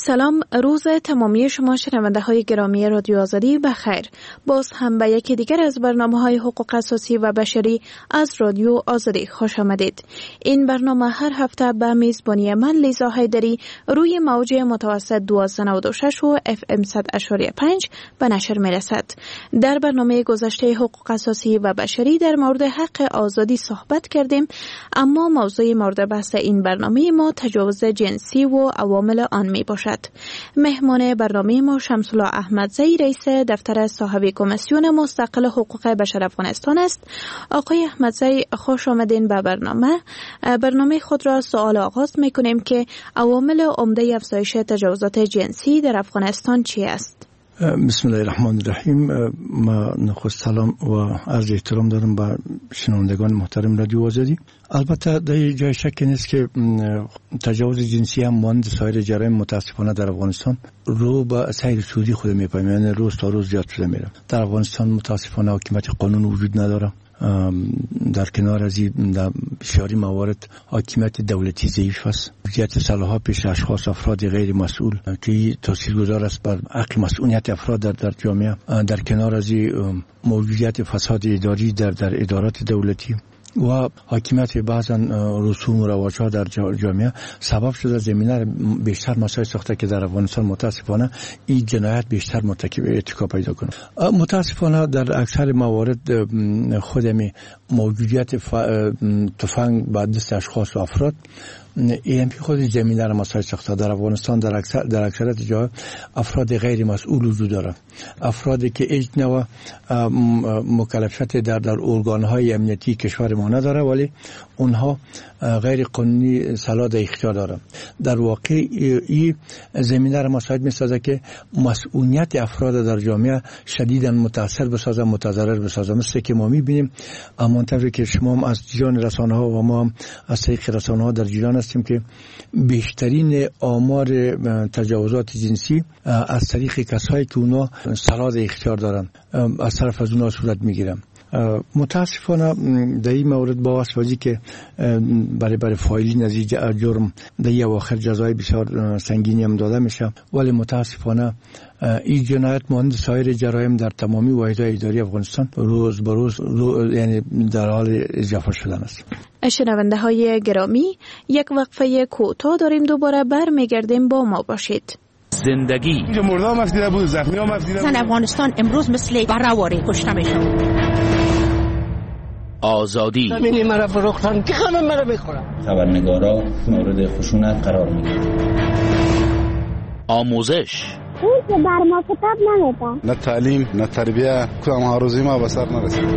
سلام، روز تمامی شما شنونده های گرامی رادیو آزادی بخیر. باز هم به یکی دیگر از برنامه های حقوق اساسی و بشری از رادیو آزادی خوش آمدید. این برنامه هر هفته به میزبانی من لیزا حیدری روی موج متوسط 1296 و FM 100.5 به نشر می رسد. در برنامه گذشته حقوق اساسی و بشری در مورد حق آزادی صحبت کردیم، اما موضوع مورد بحث این برنامه ما تجاوز جنسی و عوامل آن می باشد. مهمان برنامه ما شمس‌الله احمدزی رئیس دفتر صاحب کمیسیون مستقل حقوق بشر افغانستان است. آقای احمدزی خوش آمدین به برنامه خود را سوال آغاز می‌کنیم که عوامل عمده افزایش تجاوزات جنسی در افغانستان چی است؟ بسم الله الرحمن الرحیم. ما نخست سلام و عرض احترام دارم به شنوندگان محترم رادیو آزادی. البته در جای شک نیست که تجاوز جنسی هم مانند سایر جرایم متاسفانه در افغانستان رو به سیر سودی خود میپاییم، یعنی روز تا روز زیاد شده میره. در افغانستان متاسفانه حاکمیت قانون وجود نداره. در کنار از این در بسیاری موارد حاکمیت دولتی ضعیف است. وضعیت سلاح‌ها پیش اشخاص افراد غیر مسئول که تاثیرگذار است بر حق مسئولیت افراد در جامعه. در کنار از این موجودیت فساد اداری در ادارات دولتی و حاکمیت بعضا رسوم و رواج‌ها در جامعه سبب شده زمینه بیشتر مسائل ساخته که در افغانستان متاسفانه این جنایت بیشتر ارتکاب پیدا کنه. متاسفانه در اکثر موارد خودمی موجودیت تفنگ به دست اشخاص و افراد EMP خود زمینه را مسائل ساخته. در افغانستان در اکثریت جاها افراد غیر مسئول وجود دارند، افرادی که هیچ نوع مکلفیت در ارگان‌های امنیتی کشور ما نداره، ولی اونها غیر قانونی سلاح در اختیار دارند. در واقع این زمینه را مساعد می‌سازه که مسئولیت افراد در جامعه شدیداً متاثر بسازه، متضرر بسازه. مثل که ما می‌بینیم همانطور که شما هم از جریان رسانه‌ها و ما هم از طریق رسانه‌ها در جریان هستیم که بیشترین آمار تجاوزات جنسی از طریق کسایی که اونا سلاح در اختیار دارن از طرف از اونا صورت میگیرن. متاسفانه در این مورد با واسطه که برای فایلین از جرم در این اواخر جزای بسیار سنگینی هم داده میشه، ولی متاسفانه این جنایت مانند سایر جرایم در تمامی واحدهای اداری افغانستان روز به روز یعنی در حال اضافه شدن است. شنونده های گرامی، یک وقفه کوتاه داریم، دوباره برمیگردیم، با ما باشید. زندگی اینجا مرده هم افدیده بود، زخمی هم افدیده بود. افغانستان امروز مثل برهواری کشته میشه. آزادی زمینی مرا فروختن که همه مرا میخورن. خبرنگارا مورد خشونت قرار میگیرن. آموزش اون که بر ما کتاب نمیده، نه تعلیم نه تربیه، کدام هاروزی ما به سر نرسید.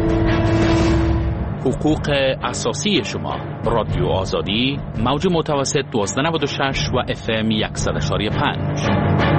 حقوق اساسی شما. رادیو آزادی، موج متوسط 1296 و FM 100.5.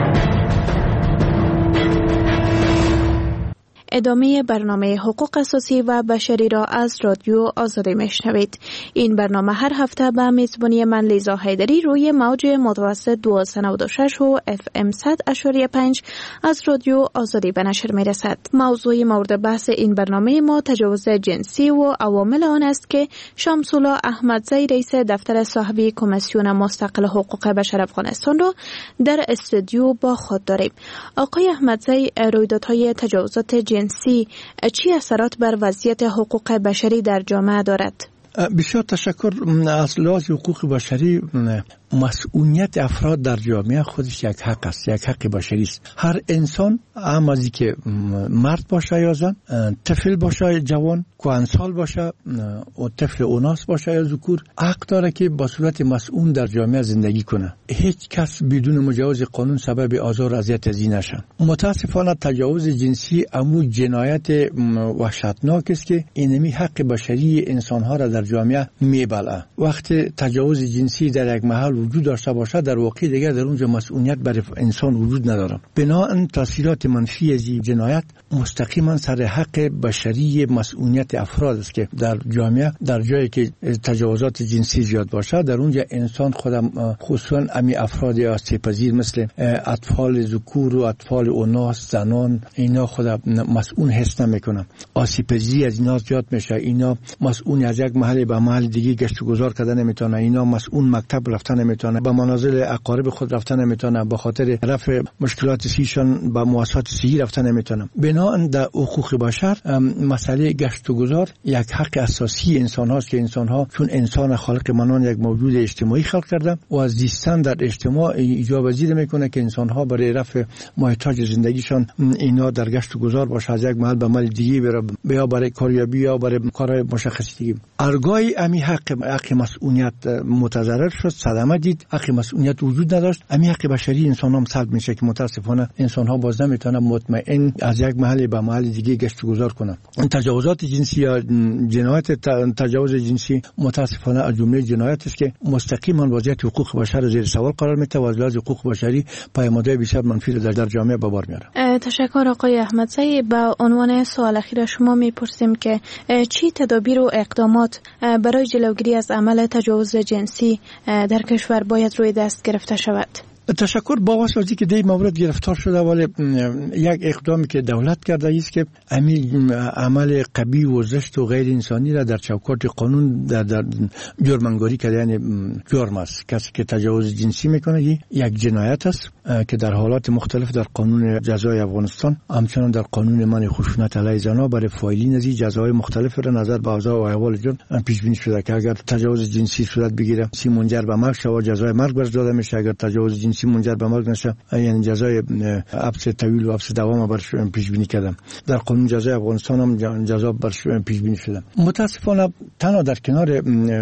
ادامه برنامه حقوق اساسی و بشری را از رادیو آزادی میشنوید. این برنامه هر هفته به میزبانی من لیزا حیدری روی موج متوسط 1296 و FM 100.5 از رادیو آزادی به نشر میرسد. موضوع مورد بحث این برنامه ما تجاوز جنسی و عوامل آن است که شمس‌الله احمدزی رئیس دفتر صاحب کمیسیون مستقل حقوق بشر افغانستان را در استودیو با خود داریم. آقای احمدزی، رویدادهای تجاوزات جنسی چی اثرات بر وضعیت حقوق بشری در جامعه دارد؟ بسیار تشکر. از لحاظ حقوق بشری مسئولیت افراد در جامعه خودش یک حق است، یک حق بشری است. هر انسان، هم از که مرد باشه یا زن، طفل باشه جوان، کهنسال باشه و طفل اوناس باشه یا ذکور، حق داره که با صورت مسئول در جامعه زندگی کنه. هیچ کس بدون مجاز قانون سبب آزار و اذیت از این نشه. متاسفانه تجاوز جنسی امو جنایت وحشتناک است که اینمی حق بشری انسانها را در جامعه میبلعه. وقتی تجاوز جنسی در یک محل وجود داشته باشه، در واقع دیگر در اونجا مسئولیت برای انسان وجود نداره. بنابراین تاثیرات منفی از این جنایت مستقیما سر حق بشری مسئولیت افراد است که در جامعه، در جایی که تجاوزات جنسی زیاد باشه، در اونجا انسان خودم خصوصا امی افراد آسیب‌پذیر مثل اطفال ذکور و اطفال اوناس، زنان، اینا خودم مسئول حس نمیکنن. آسیب‌پذیری از اینا زیاد میشه. اینا مسئول از یک محل به محل دیگه گشت و گذار کردن نمیتونه. اینا مسئول مکتب رفتن نمیتونه، به منازل اقارب خود رفتن نمیتونه، به خاطر رفع مشکلات صحیشان به مؤسسات صحی رفتن نمیتونه. بنابراین در حقوق بشر مسئله گشت و گذار یک حق اساسی انسان هاست که انسان ها چون انسان خالق منان یک موجود اجتماعی خلق کرده و از زیستن در اجتماع ایجاب پذیر میکنه که انسان ها برای رفع محتاج زندگیشان اینا در گشت و گذار باشه، از یک محل به محل دیگه بره، یا برای کاریابی یا برای کارهای مشخصی دیگه. ارگای امی حق مسئولیت متضرر شد، صدمه دید، حق مسئولیت وجود نداشت. امی حق بشری انسان ها سلب میشه که متاسفانه انسان ها باز نمیتونن مطمئن از یک محل به محل دیگه گشت و گذار کنن. تجاوزات جنسی یا جنایت تجاوز جنسی متاسفانه از جمله جنایت است که مستقیما وضعیت حقوق بشر زیر سوال قرار میده و از لحاظ حقوق بشری پیامدهای بسیار منفی را در جامعه به بار میاره. تشکر آقای احمدزی. به عنوان سوال اخیر شما میپرسیم که چی تدابیر و اقدامات برای جلوگیری از عمل تجاوز جنسی در کشور باید روی دست گرفته شود؟ تشکر. با واسطه که دی مورد گرفتار شده، ولی یک اقدامی که دولت کرده است که همین عمل قبیح و زشت و غیر انسانی را در چوکات قانون در جرم‌انگاری کرده، یعنی جرم است. کسی که تجاوز جنسی میکنه یک جنایت است که در حالات مختلف در قانون جزای افغانستان، همچنان در قانون منع خشونت علیه زنان برای فاعلین از جزای مختلف را نظر به اوضاع و احوال جرم پیش بینی شده که اگر تجاوز جنسی صورت بگیره منجر به مرگ شود، جزای مرگ بر داده میشه. اگر تجاوز جنسی منجر به مرگ نشه، یعنی جزای حبس طویل و حبس دوام برش پیش بینی کردم. در قانون جزای افغانستان هم جزا برش پیش بینی شده. متاسفانه تنها در کنار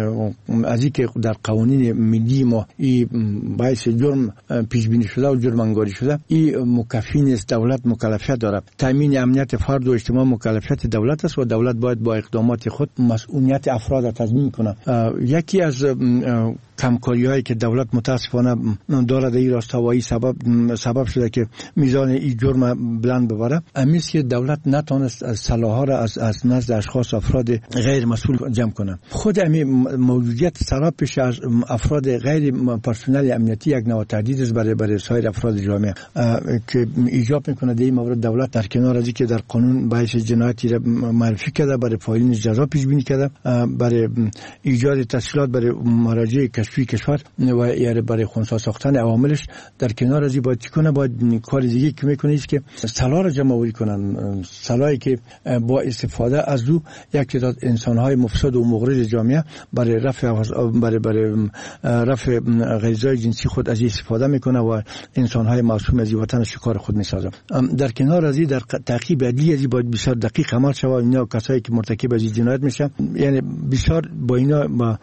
از اینکه در قوانین ملی ما این باعث جرم پیش بینی شده و جرم انگاری شده، این مکفی نیست. دولت مکلفیت داره. تامین امنیت فرد و اجتماع مکلفیت دولت است و دولت باید با اقدامات خود مسئولیت افراد را تضمین کنه. یکی از کمکاری‌هایی که دولت متاسفانه داره در این راستاوایی سبب شده که میزان این جرم بلند ببره، امیست که دولت نتونست سلاح‌ها را از نزد اشخاص افراد غیر مسئول جمع کنه. خود امی موجودیت سراب پیش از افراد غیر پرسنل امنیتی یک نوع تهدید است برای سایر افراد جامعه که ایجاب میکنه در این مورد دولت در کنار از اینکه در قانون باعث جنایتی را معرفی کرده، برای فاعلین جزا پیش بینی کرده، برای ایجاد تسهیلات برای مراجع کشفی کشور و یا برای خنثی ساختن عواملش، در کنار از این باید چیکنه، باید کار دیگه که میکنه است که سلاح را جمع آوری کنن، سلاحی که با استفاده از او یک تعداد انسان‌های مفسد و مغرض جامعه برای رفع غریزه‌های جنسی خود از استفاده میکنه و انسان‌های معصوم از وطن شکار خود میسازه. در کنار از این در تعقیب عدلی از باید بسیار دقیق عمل شود. اینا کسایی که مرتکب از جنایت میشن، یعنی بسیار با اینا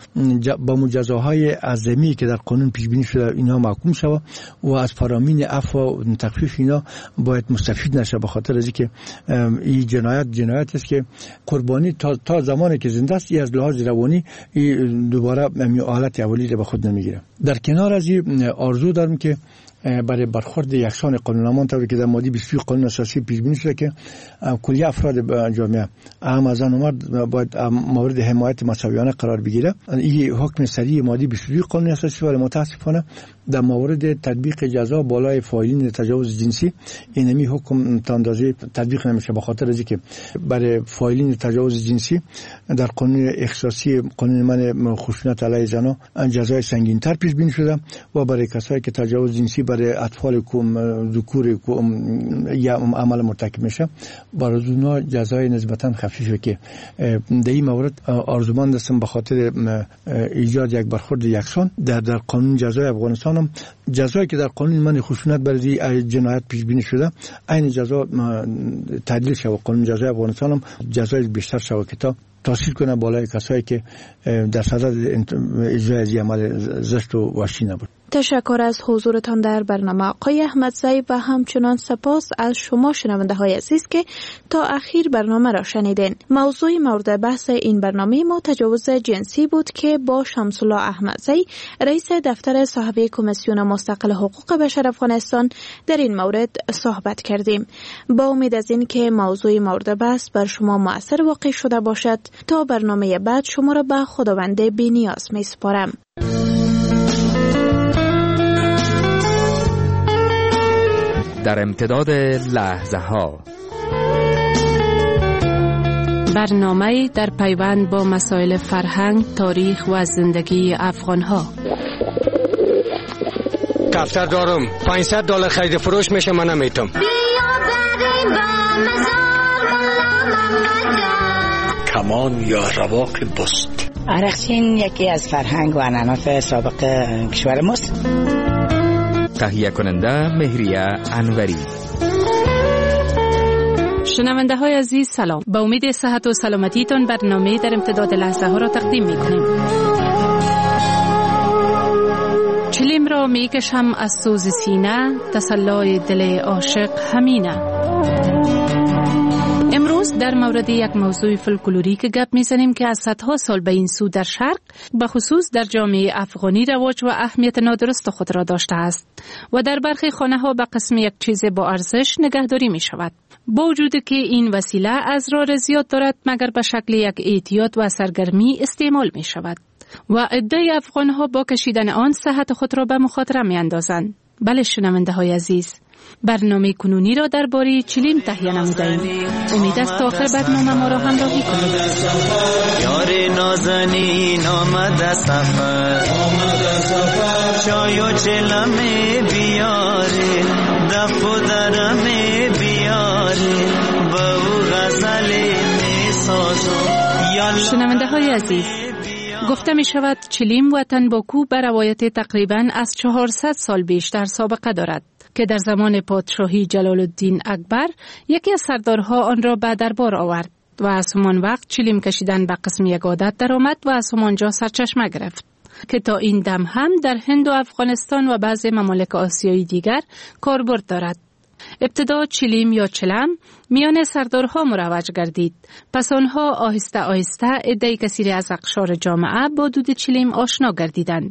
با مجازاهای عظیمی که در قانون پیش بینی شده اینا محکوم شود و از فرامین عفو و تخفیف اینا باید مستفید نشه، به خاطر از اینکه این جنایت است که قربانی تا زمانی که زنده است از لحاظ روانی دوباره همین حالت اولی را به خود نمیگیره. در کنار از این آرزو دارم که برای برخورد یکسان قانونمان طوری که در ماده 22 قانون اساسی پیش بینی شده که کلیه افراد جامعه هم از زن و مرد باید مورد حمایت مساویانه قرار بگیره. این حکم سریع ماده 22 قانون اساسی ولی متاسفانه در مورد تطبیق جزا بالای فاعلین تجاوز جنسی اینمی حکم تا اندازه تطبیق نمیشه، به خاطر از اینکه برای فاعلین تجاوز جنسی در قانون اختصاصی قانون منع خشونت علیه زنان جزای سنگین‌تر پیش بینی شده و برای کسایی که تجاوز جنسی برای اطفال ذکور یا عمل مرتکب میشه برای اونها جزای نسبتا خفیفه که در این مورد آرزومند هستم به خاطر ایجاد یک برخورد یکسان در قانون جزای افغانستان هم جزایی که در قانون منع خشونت برای جنایت پیش بینی شده عین جزا تعدیل شود. قانون جزای افغانستان هم جزای بیشتر شود که تا تاثیر کنه بالای کسایی که در صدد اجرای از عمل زشت و وحشی نبود. تشکر از حضورتان در برنامه آقای احمدزی و همچنان سپاس از شما شنونده های عزیز که تا اخیر برنامه را شنیدین. موضوع مورد بحث این برنامه ما تجاوز جنسی بود که با شمس الله احمدزی رئیس دفتر صاحب کمیسیون مستقل حقوق بشر افغانستان در این مورد صحبت کردیم. با امید از این که موضوع مورد بحث بر شما مؤثر واقع شده باشد، تا برنامه بعد شما را به خداوند بی‌نیاز می‌سپارم. در امتداد لحظه ها برنامه در پیوند با مسائل فرهنگ، تاریخ و زندگی افغان ها. دفتر دارم، $500 خرید فروش میشه، من نمیتونم. کمان یا رواق بست. عرقچین یکی از فرهنگ و عنعنات سابق کشور ماست. تهیه کننده مهریه انوری. شنونده های عزیز سلام. با امید صحت و سلامتیتان برنامه در امتداد لحظه ها را تقدیم می کنیم. چلیم را می کشم از سوز سینه، تسلای دل عاشق همینه. امروز در مورد یک موضوع فولکلوریک گپ میزنیم که از صدها سال به این سو در شرق به خصوص در جامعه افغانی رواج و اهمیت نادرست خود را داشته است و در برخی خانه ها به قسم یک چیز با ارزش نگهداری می شود. با وجود که این وسیله اسرار زیاد دارد مگر به شکل یک احتیاط و سرگرمی استعمال می شود و عده افغان ها با کشیدن آن صحت خود را به مخاطره می اندازند. بله شنونده های عزیز، برنامه کنونی را درباره چلیم تهیه نموده‌ایم. امید است تا آخر برنامه ما را همراهی کنید. یار نازنین آمد سفر، چای و چلم بیاره، دف و درم بیاره، با او غزل میسازم. شنونده های عزیز، گفته می شود چلیم و تنباکو به روایت تقریباً از 400 سال بیشتر سابقه دارد که در زمان پادشاهی جلال الدین اکبر یکی از سردارها آن را به دربار آورد و از همان وقت چلیم کشیدن به قسم یک عادت درآمد و از همانجا سرچشمه گرفت که تا این دم هم در هند و افغانستان و بعضی ممالک آسیایی دیگر کاربرد دارد. ابتدا چلیم یا چلم میان سردارها مروج گردید. پس آنها آهسته آهسته عده کثیر از اقشار جامعه با دود چلیم آشنا گردیدند.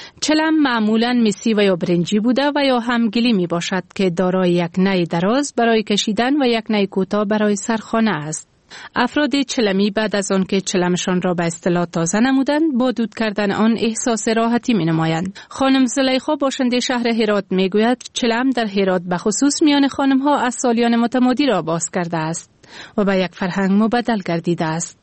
چلم معمولاً مسی و یا برنجی بوده و یا هم گلی می باشد که دارای یک نی دراز برای کشیدن و یک نی کوتاه برای سرخانه است. افراد چلمی بعد از آن که چلمشان را به اصطلاح تازه نمودند با دود کردن آن احساس راحتی می نمایند. خانم زلیخا باشنده شهر هرات می گوید چلم در هرات به خصوص میان خانم ها از سالیان متمادی را باز کرده است و به یک فرهنگ مبدل گردیده است.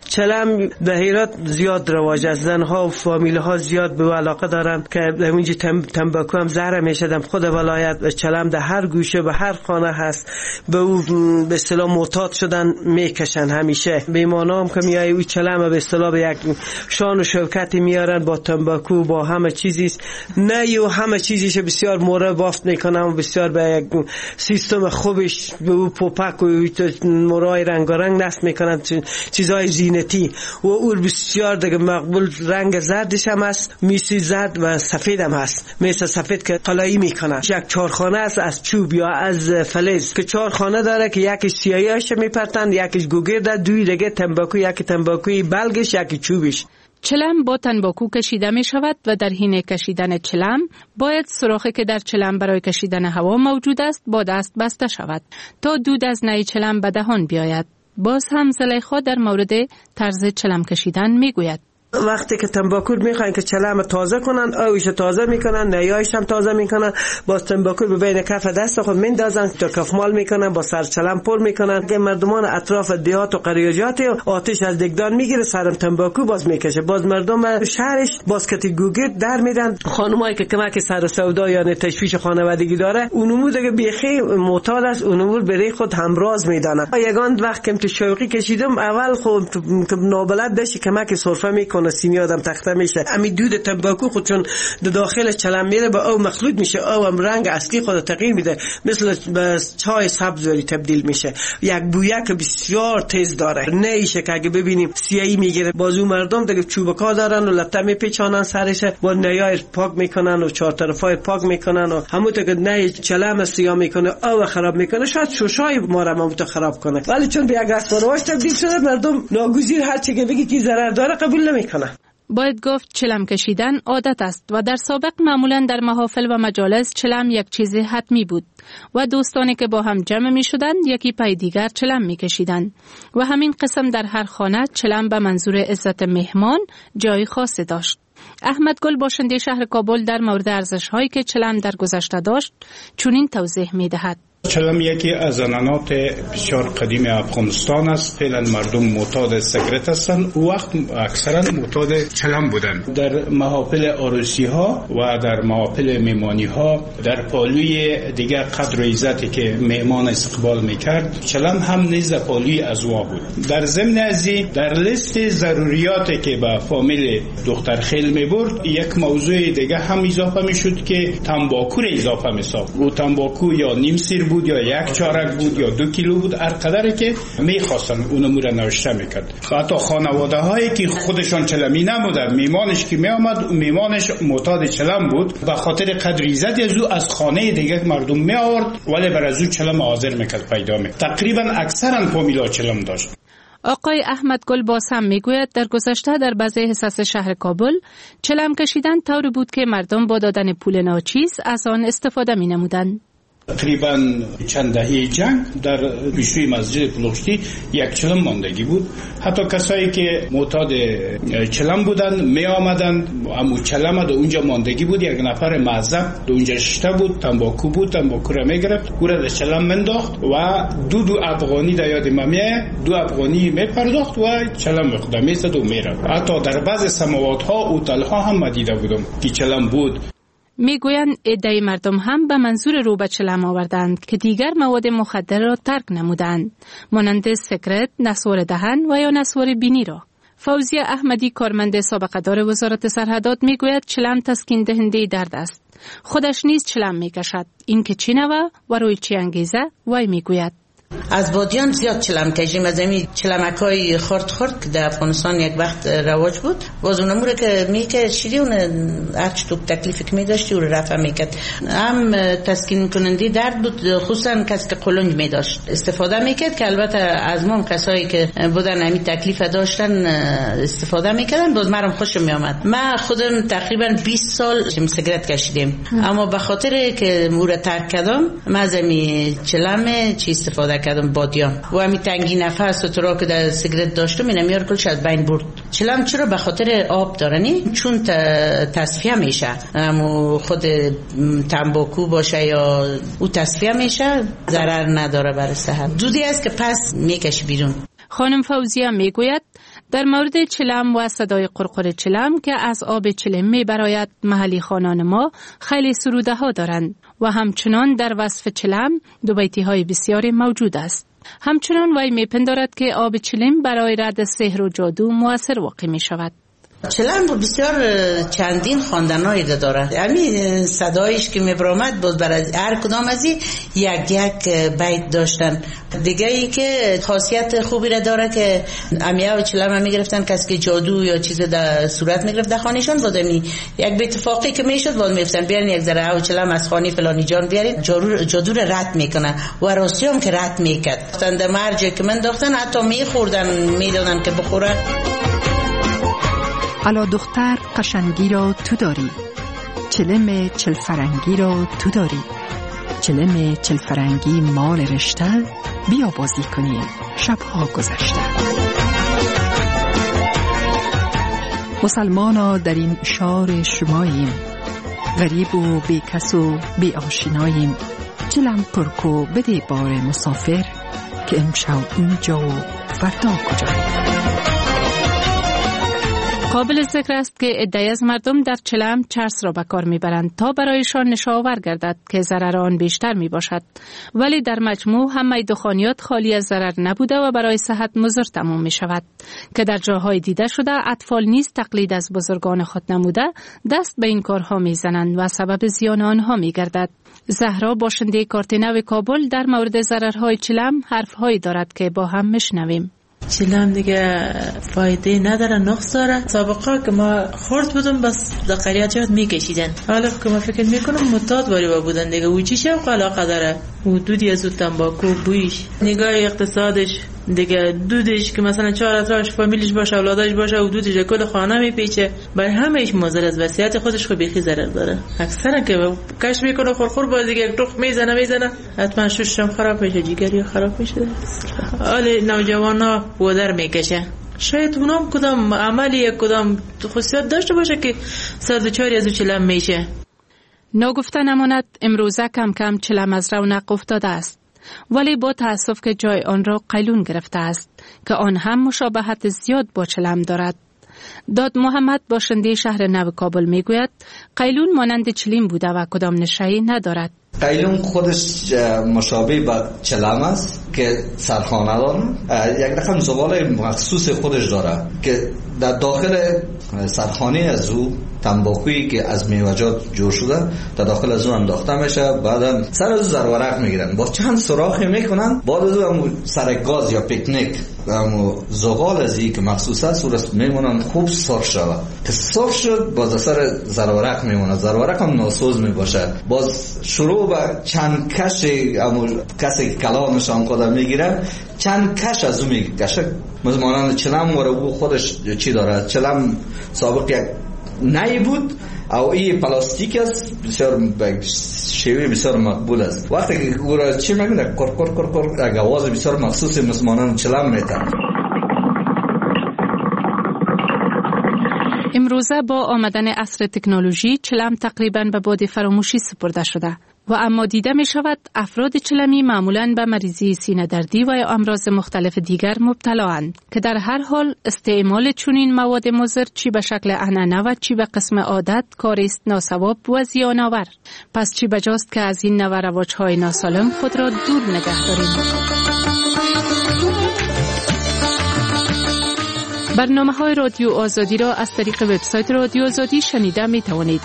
چلم به هرات زیاد رواج است. زنها و فامیل ها زیاد به علاقه دارند که اونجا تنباکو هم زهره میشدم. خود ولایت چلم در هر گوشه به هر خانه هست، به او به اصطلاح معتاد شدن میکشن. همیشه میمانا هم که میای او چلم به اصطلاح به یک شان و شوکتی میارن با تنباکو با همه چیزی، نه و همه چیزیش بسیار موره بافت میکنن و بسیار به یک سیستم خوبش به او پوپک و مورای رنگارنگ نصب میکنن، چیزای زینتی و اون بسیار دیگه مقبول. رنگ زردش هم هست، میسی زرد و سفید هم هست، مثل سفید که قلایی میکنن. یک چهارخانه است از چوب یا از فلز که چهارخانه داره که یکی سیاهیش میپرتن، یکیش گوگرد، دوی دیگه تنباکو، یکی تنباکوی بلگش، یکی چوبش. چلم با تنباکو کشیده می شود و در حین کشیدن چلم باید سوراخی که در چلم برای کشیدن هوا موجود است با دست بسته شود تا دود از نی چلم به دهان بیاید. باز هم زلیخا در مورد طرز چلم کشیدن می گوید. وقتی که تنباکو میخواین که چلم تازه کنن، آویش تازه میکنن، نیایش هم تازه میکنن، باز تنباکو به بین کف دست خود میندازن تا کفمال میکنن، با سر چلم پر میکنن که مردمان اطراف دیهات و قریاجات آتش از دگدان میگیره، سرم تنباکو باز میکشه. باز مردم شهرش باز کتی گوگرد در میدن. خانمایی که کمک سر سودا یا تشویش خانوادگی داره اونمو دیگه بیخی معتاد است، اونمو برای خود همراز میدانه. یگان وقت که تو شوقی کشیدم اول خود نابلد بشی کمک سرفه میکنه، سینی آدم تخته میشه. امی دود تنباکو خود چون داخل چلم میره با او مخلوط میشه، او هم رنگ اصلی خود تغییر میده، مثل به چای سبز ولی تبدیل میشه. یک بویه که بسیار تیز داره، نیشه که اگه ببینیم سیاهی میگیره. بازو مردم دیگه چوبکا دارن و لطه میپیچانن سرش با نیای پاک میکنن و چهار طرفای پاک میکنن و همون که نه چلم سیاه میکنه او خراب میکنه، شاید شوشای ما را مموت خراب کنه. ولی چون به یک اسبارواش تبدیل شده مردم ناگزیر هر چی که بگی که ضرر داره قبول نمیکنه. باید گفت چلم کشیدن عادت است و در سابق معمولاً در محافل و مجالس چلم یک چیز حتمی بود و دوستانی که با هم جمع می شدند یکی پای دیگر چلم می کشیدند و همین قسم در هر خانه چلم به منظور عزت مهمان جای خاصی داشت. احمد گل باشنده شهر کابل در مورد ارزش‌هایی که چلم در گذشته داشت چنین توضیح می‌دهد. چلم یکی از عنعنات بسیار قدیم افغانستان است. فعلا مردم معتاد سیگارت هستند، او وقت اکثرا معتاد چلم بودند. در محافل عروسی ها و در محافل مهمانی ها، در پالوی دیگر قدر و عزتی که مهمان استقبال میکرد، چلم هم نیز پالوی ازوا بود. در ضمن ازی در لیست ضروریاتی که به فامیل دختر خیل میبرد، یک موضوع دیگه هم اضافه میشد که تنباکو را اضافه میساخت. او تنباکو یا نیم سیر بود یا یک چارک بود یا 2 کیلو بود، هر قدری که میخواستن اونمو را نوشته میکرد. حتی خانواده هایی که خودشان چلمی نبودن، میمانش که میامد، میمانش معتاد چلم بود، به خاطر قدر عزت از او از خانه دیگه مردم می آورد، ولی بر از او چلم حاضر میکرد پیدا می. تقریبا اکثرا فامیلا چلم داشت. آقای احمد گل باسم میگوید در گذشته در بعضی حصص شهر کابل چلم کشیدن طوری بود که مردم با دادن پول ناچیز از آن استفاده می نمودند. تقریبا چند دهه جنگ در پیشوی مسجد پلوشتی یک چلم ماندگی بود. حتی کسایی که معتاد چلم بودن می آمدن، امو چلم در اونجا ماندگی بود، یک نفر معذب در اونجا شته بود، تنباکو بود، تنباکو را می گرفت، او را در چلم منداخت و دو افغانی در یاد ممیه 2 افغانی می پرداخت و چلم می خود می زد و می رفت. حتی در بعض سماوات ها اوتل ها هم مدیده بودم که چلم بود. میگویند عده مردم هم به منظور رو به چلم آوردند که دیگر مواد مخدر را ترک نمودند، مانند سیگارت، نسوار دهن و یا نسوار بینی را. فوزیه احمدی کارمند سابقه دار وزارت سرحدات میگوید چلم تسکین دهنده درد است. خودش نیز چلم میکشد. این که چی نوه و روی چی انگیزه وی میگوید. از بادیان زیاد چلم کشیم، از این چلمکای خرد که در افغانستان یک وقت رواج بود، باز اونموره که میکشیدی اون هرچی تو تکلیفی که میداشتی اون رفع میکرد. هم تسکین کننده درد بود، خصوصا کسی که قلنج میداشت استفاده میکرد، که البته از ما کسایی که بودن همین تکلیف داشتن استفاده میکردن. باز مرم خوشم میامد. من خودم تقریبا 20 سال سیگارت کشیدم، اما به خاطر که مورد ترک کردم من از همین چلم چی استفاده کردم، بادیان و همین تنگی نفس و ترا که در سیگارت داشتم اینا میار کلش از بین برد. چلم چرا؟ به خاطر آب دارنی، چون تصفیه میشه، اما خود تنباکو باشه یا او تصفیه میشه، ضرر نداره برای صحت. زودی است که پس میکشی بیرون. خانم فوزیه میگوید در مورد چلم و صدای قرقر چلم که از آب چلم میبراید، محلی خانان ما خیلی سروده ها دارند و همچنان در وصف چلم دو بیتی های بسیاری موجود است. همچنان وی میپندارد که آب چلم برای رد سحر و جادو مؤثر واقع می شود. چلم بسیار چندین خواندنایی داره. همین صدایش که میبرامد باز برای هر کدام از یک بیت داشتن. دیگه ای که خاصیت خوبی را داره که امیه و چلم میگرفتن، کسی که جادو یا چیز در صورت میگرفت در خانهشان، بودمی یک بیت فاقی که میشد باز میفتن بیارین یک ذره او چلم از خانه فلانی جان بیارین، جادو را رد میکنن و راستی هم که رد میکرد. در مرجع که من داختن حتی میخوردن، میدادن که بخوره. الا دختر قشنگی را تو داری، چلم چلفرنگی را تو داری، چلم چلفرنگی مال رشته، بیا بازی کنیم شبها گذشته. مسلمانا در این شار شماییم، غریب و بی کس و بی آشناییم، چلم پرکو بده بار مسافر، که امشب اینجا و فردا کجاییم. قابل ذکر است که عده‌ای از مردم در چلم چرس را به کار میبرند تا برایشان نشاور گردد که ضرر آن بیشتر می باشد، ولی در مجموع همه دخانیات خالی از ضرر نبوده و برای صحت مضر تمام می شود، که در جاهای دیده شده اطفال نیز تقلید از بزرگان خود نموده دست به این کارها می زنند و سبب زیان آنها می گردد. زهرا باشنده کارت نو کابل در مورد ضررهای چلم حرفهایی دارد که با هم میشنویم. چلم دیگه فایده نداره، نقص داره. سابقا که ما خورد بودم بس در قریات یاد میکشیدن، حالا که ما فکر میکنم متاد باری بودن دیگه. و چی شب علاقه داره و دودی از تنباکو بویش، نگاه اقتصادش دیگه، دودش که مثلا 4 افرادش فامیلش باشه، اولادش باشه و دودش کل خانه میپیچه، برای همهش مضر از وصیت خودش خو بیخی ضرر داره. اکثرا که کش میکنه خورخور باز دیگه یک ټوخ میزنه حتما ششم خراب میشه، جگری خراب میشه. حال نوجوانا ودر میکشه. شاید اونام کدام عملی کدام خصوصیت داشته باشه که سر دچاری از چلم میشه. نگفته نماند امروزه کم کم چلم از رونق افتاده است، ولی با تأسف که جای آن را قیلون گرفته است که آن هم مشابهت زیاد با چلم دارد. داد محمد باشنده شهر نو کابل میگوید قیلون مانند چلیم بوده و کدام نشأهی ندارد. قیلون خودش مشابه با چلم است که سرخانه داره، یک رقم زغال مخصوص خودش داره که در داخل سرخانه از او تنباکویی که از میوه‌جات جور شده در داخل از اون انداخته میشه، بعدا سر از زرورق میگیرن، با چند سوراخی میکنن، بعد از اون سر گاز یا پیکنیک زغال از این که مخصوص است صورت میمونن خوب سرخ شود که سرخ شد باز سر زرورق میمونه، زرورق هم ناسوز میباشه، باز شروع به چند کش کسی که کلامش هم خودم میگیره چند کش از اون میکشه. مانند چلم و خودش چی داره، چلم سابق یک نی بود او این پلاستیک است، بسیار شیوه بسیار مقبول است. وقتی که او را چی میکنه کر کر کر کر یک آواز بسیار مخصوصی مسلمانان چلم میتن. امروزه با آمدن عصر تکنولوژی چلم تقریباً به باد فراموشی سپرده شده و اما دیده می شود افراد چلمی معمولاً به مریضی سینه دردی و امراض مختلف دیگر مبتلااند که در هر حال استعمال چنین مواد مضر چی به شکل عنعنه و چی به قسم عادت کاری است ناصواب و زیان‌آور. پس چی بجاست که از این نوع رواج‌های ناسالم خود را دور نگه داریم. برنامه‌های رادیو آزادی را از طریق وبسایت رادیو آزادی شنیده می توانید.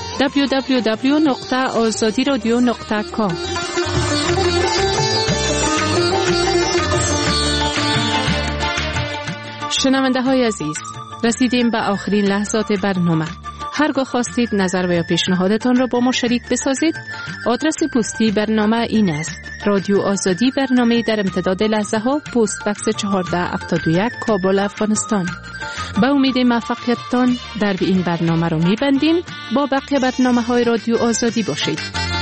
www.azadiradio.com. شنونده های عزیز، رسیدیم به آخرین لحظات برنامه. هرگاه خواستید نظر و یا پیشنهادتان را با ما شریک بسازید، آدرس پستی برنامه این است: رادیو آزادی، برنامه در امتداد لحظه ها، پست بکس 1471 کابل، افغانستان. با امید موفقیتتان در این برنامه رو میبندیم. با بقیه برنامه های رادیو آزادی باشید.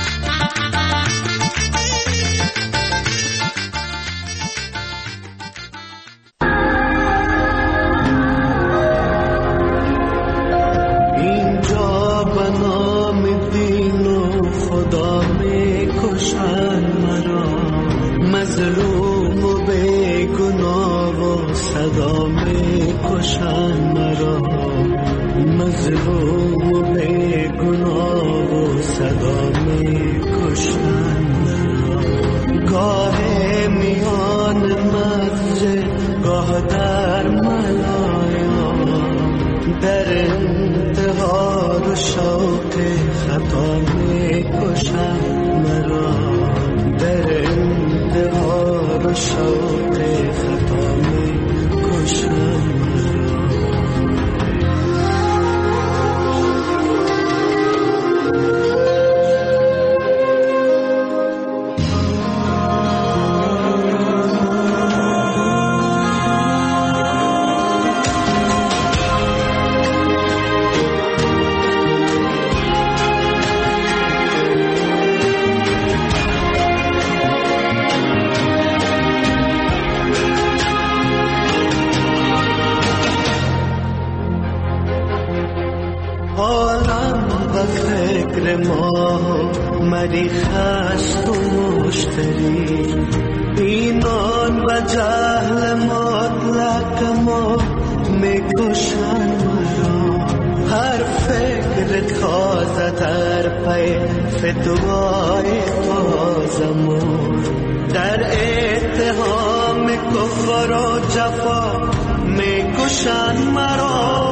اینجا به نام دین و خدا میکشن مرا، مظلوم و بیگناه و صدا میکشن مرا، مظلوم و بیگناه و صدا میکشن مرا. گاه میان مسجد گاه در ملایم، در انتحار و شوق خطا میکشن مرا، در انتحار و شوق خطا میکشن مرا. مریخ است و مشتری، اینان و جهل مطلق ما میکشن مرا. هر فکر تازه در پی فتوای تازمون، در اتهام کفر و جفا میکشن مرا.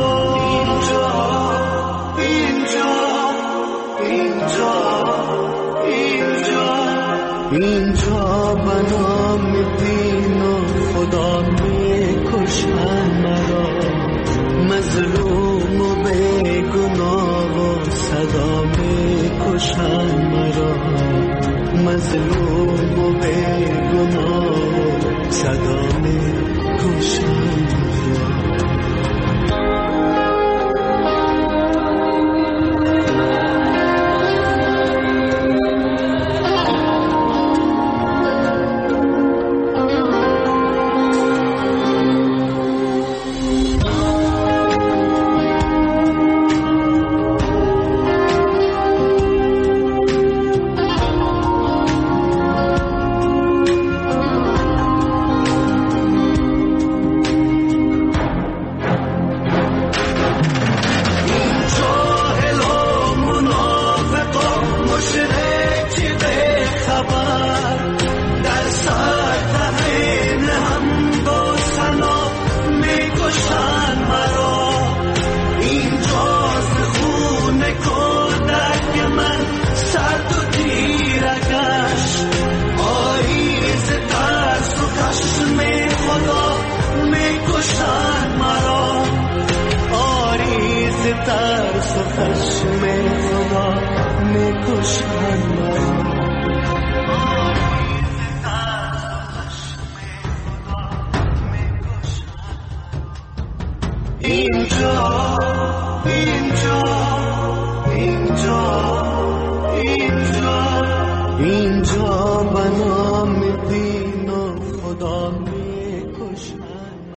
اینجا به نام دین و خدا میکشن مرا، مظلوم و بیگناه و صدا میکشن مرا، مظلوم و بیگناه و صدا میکشن مرا. اینجا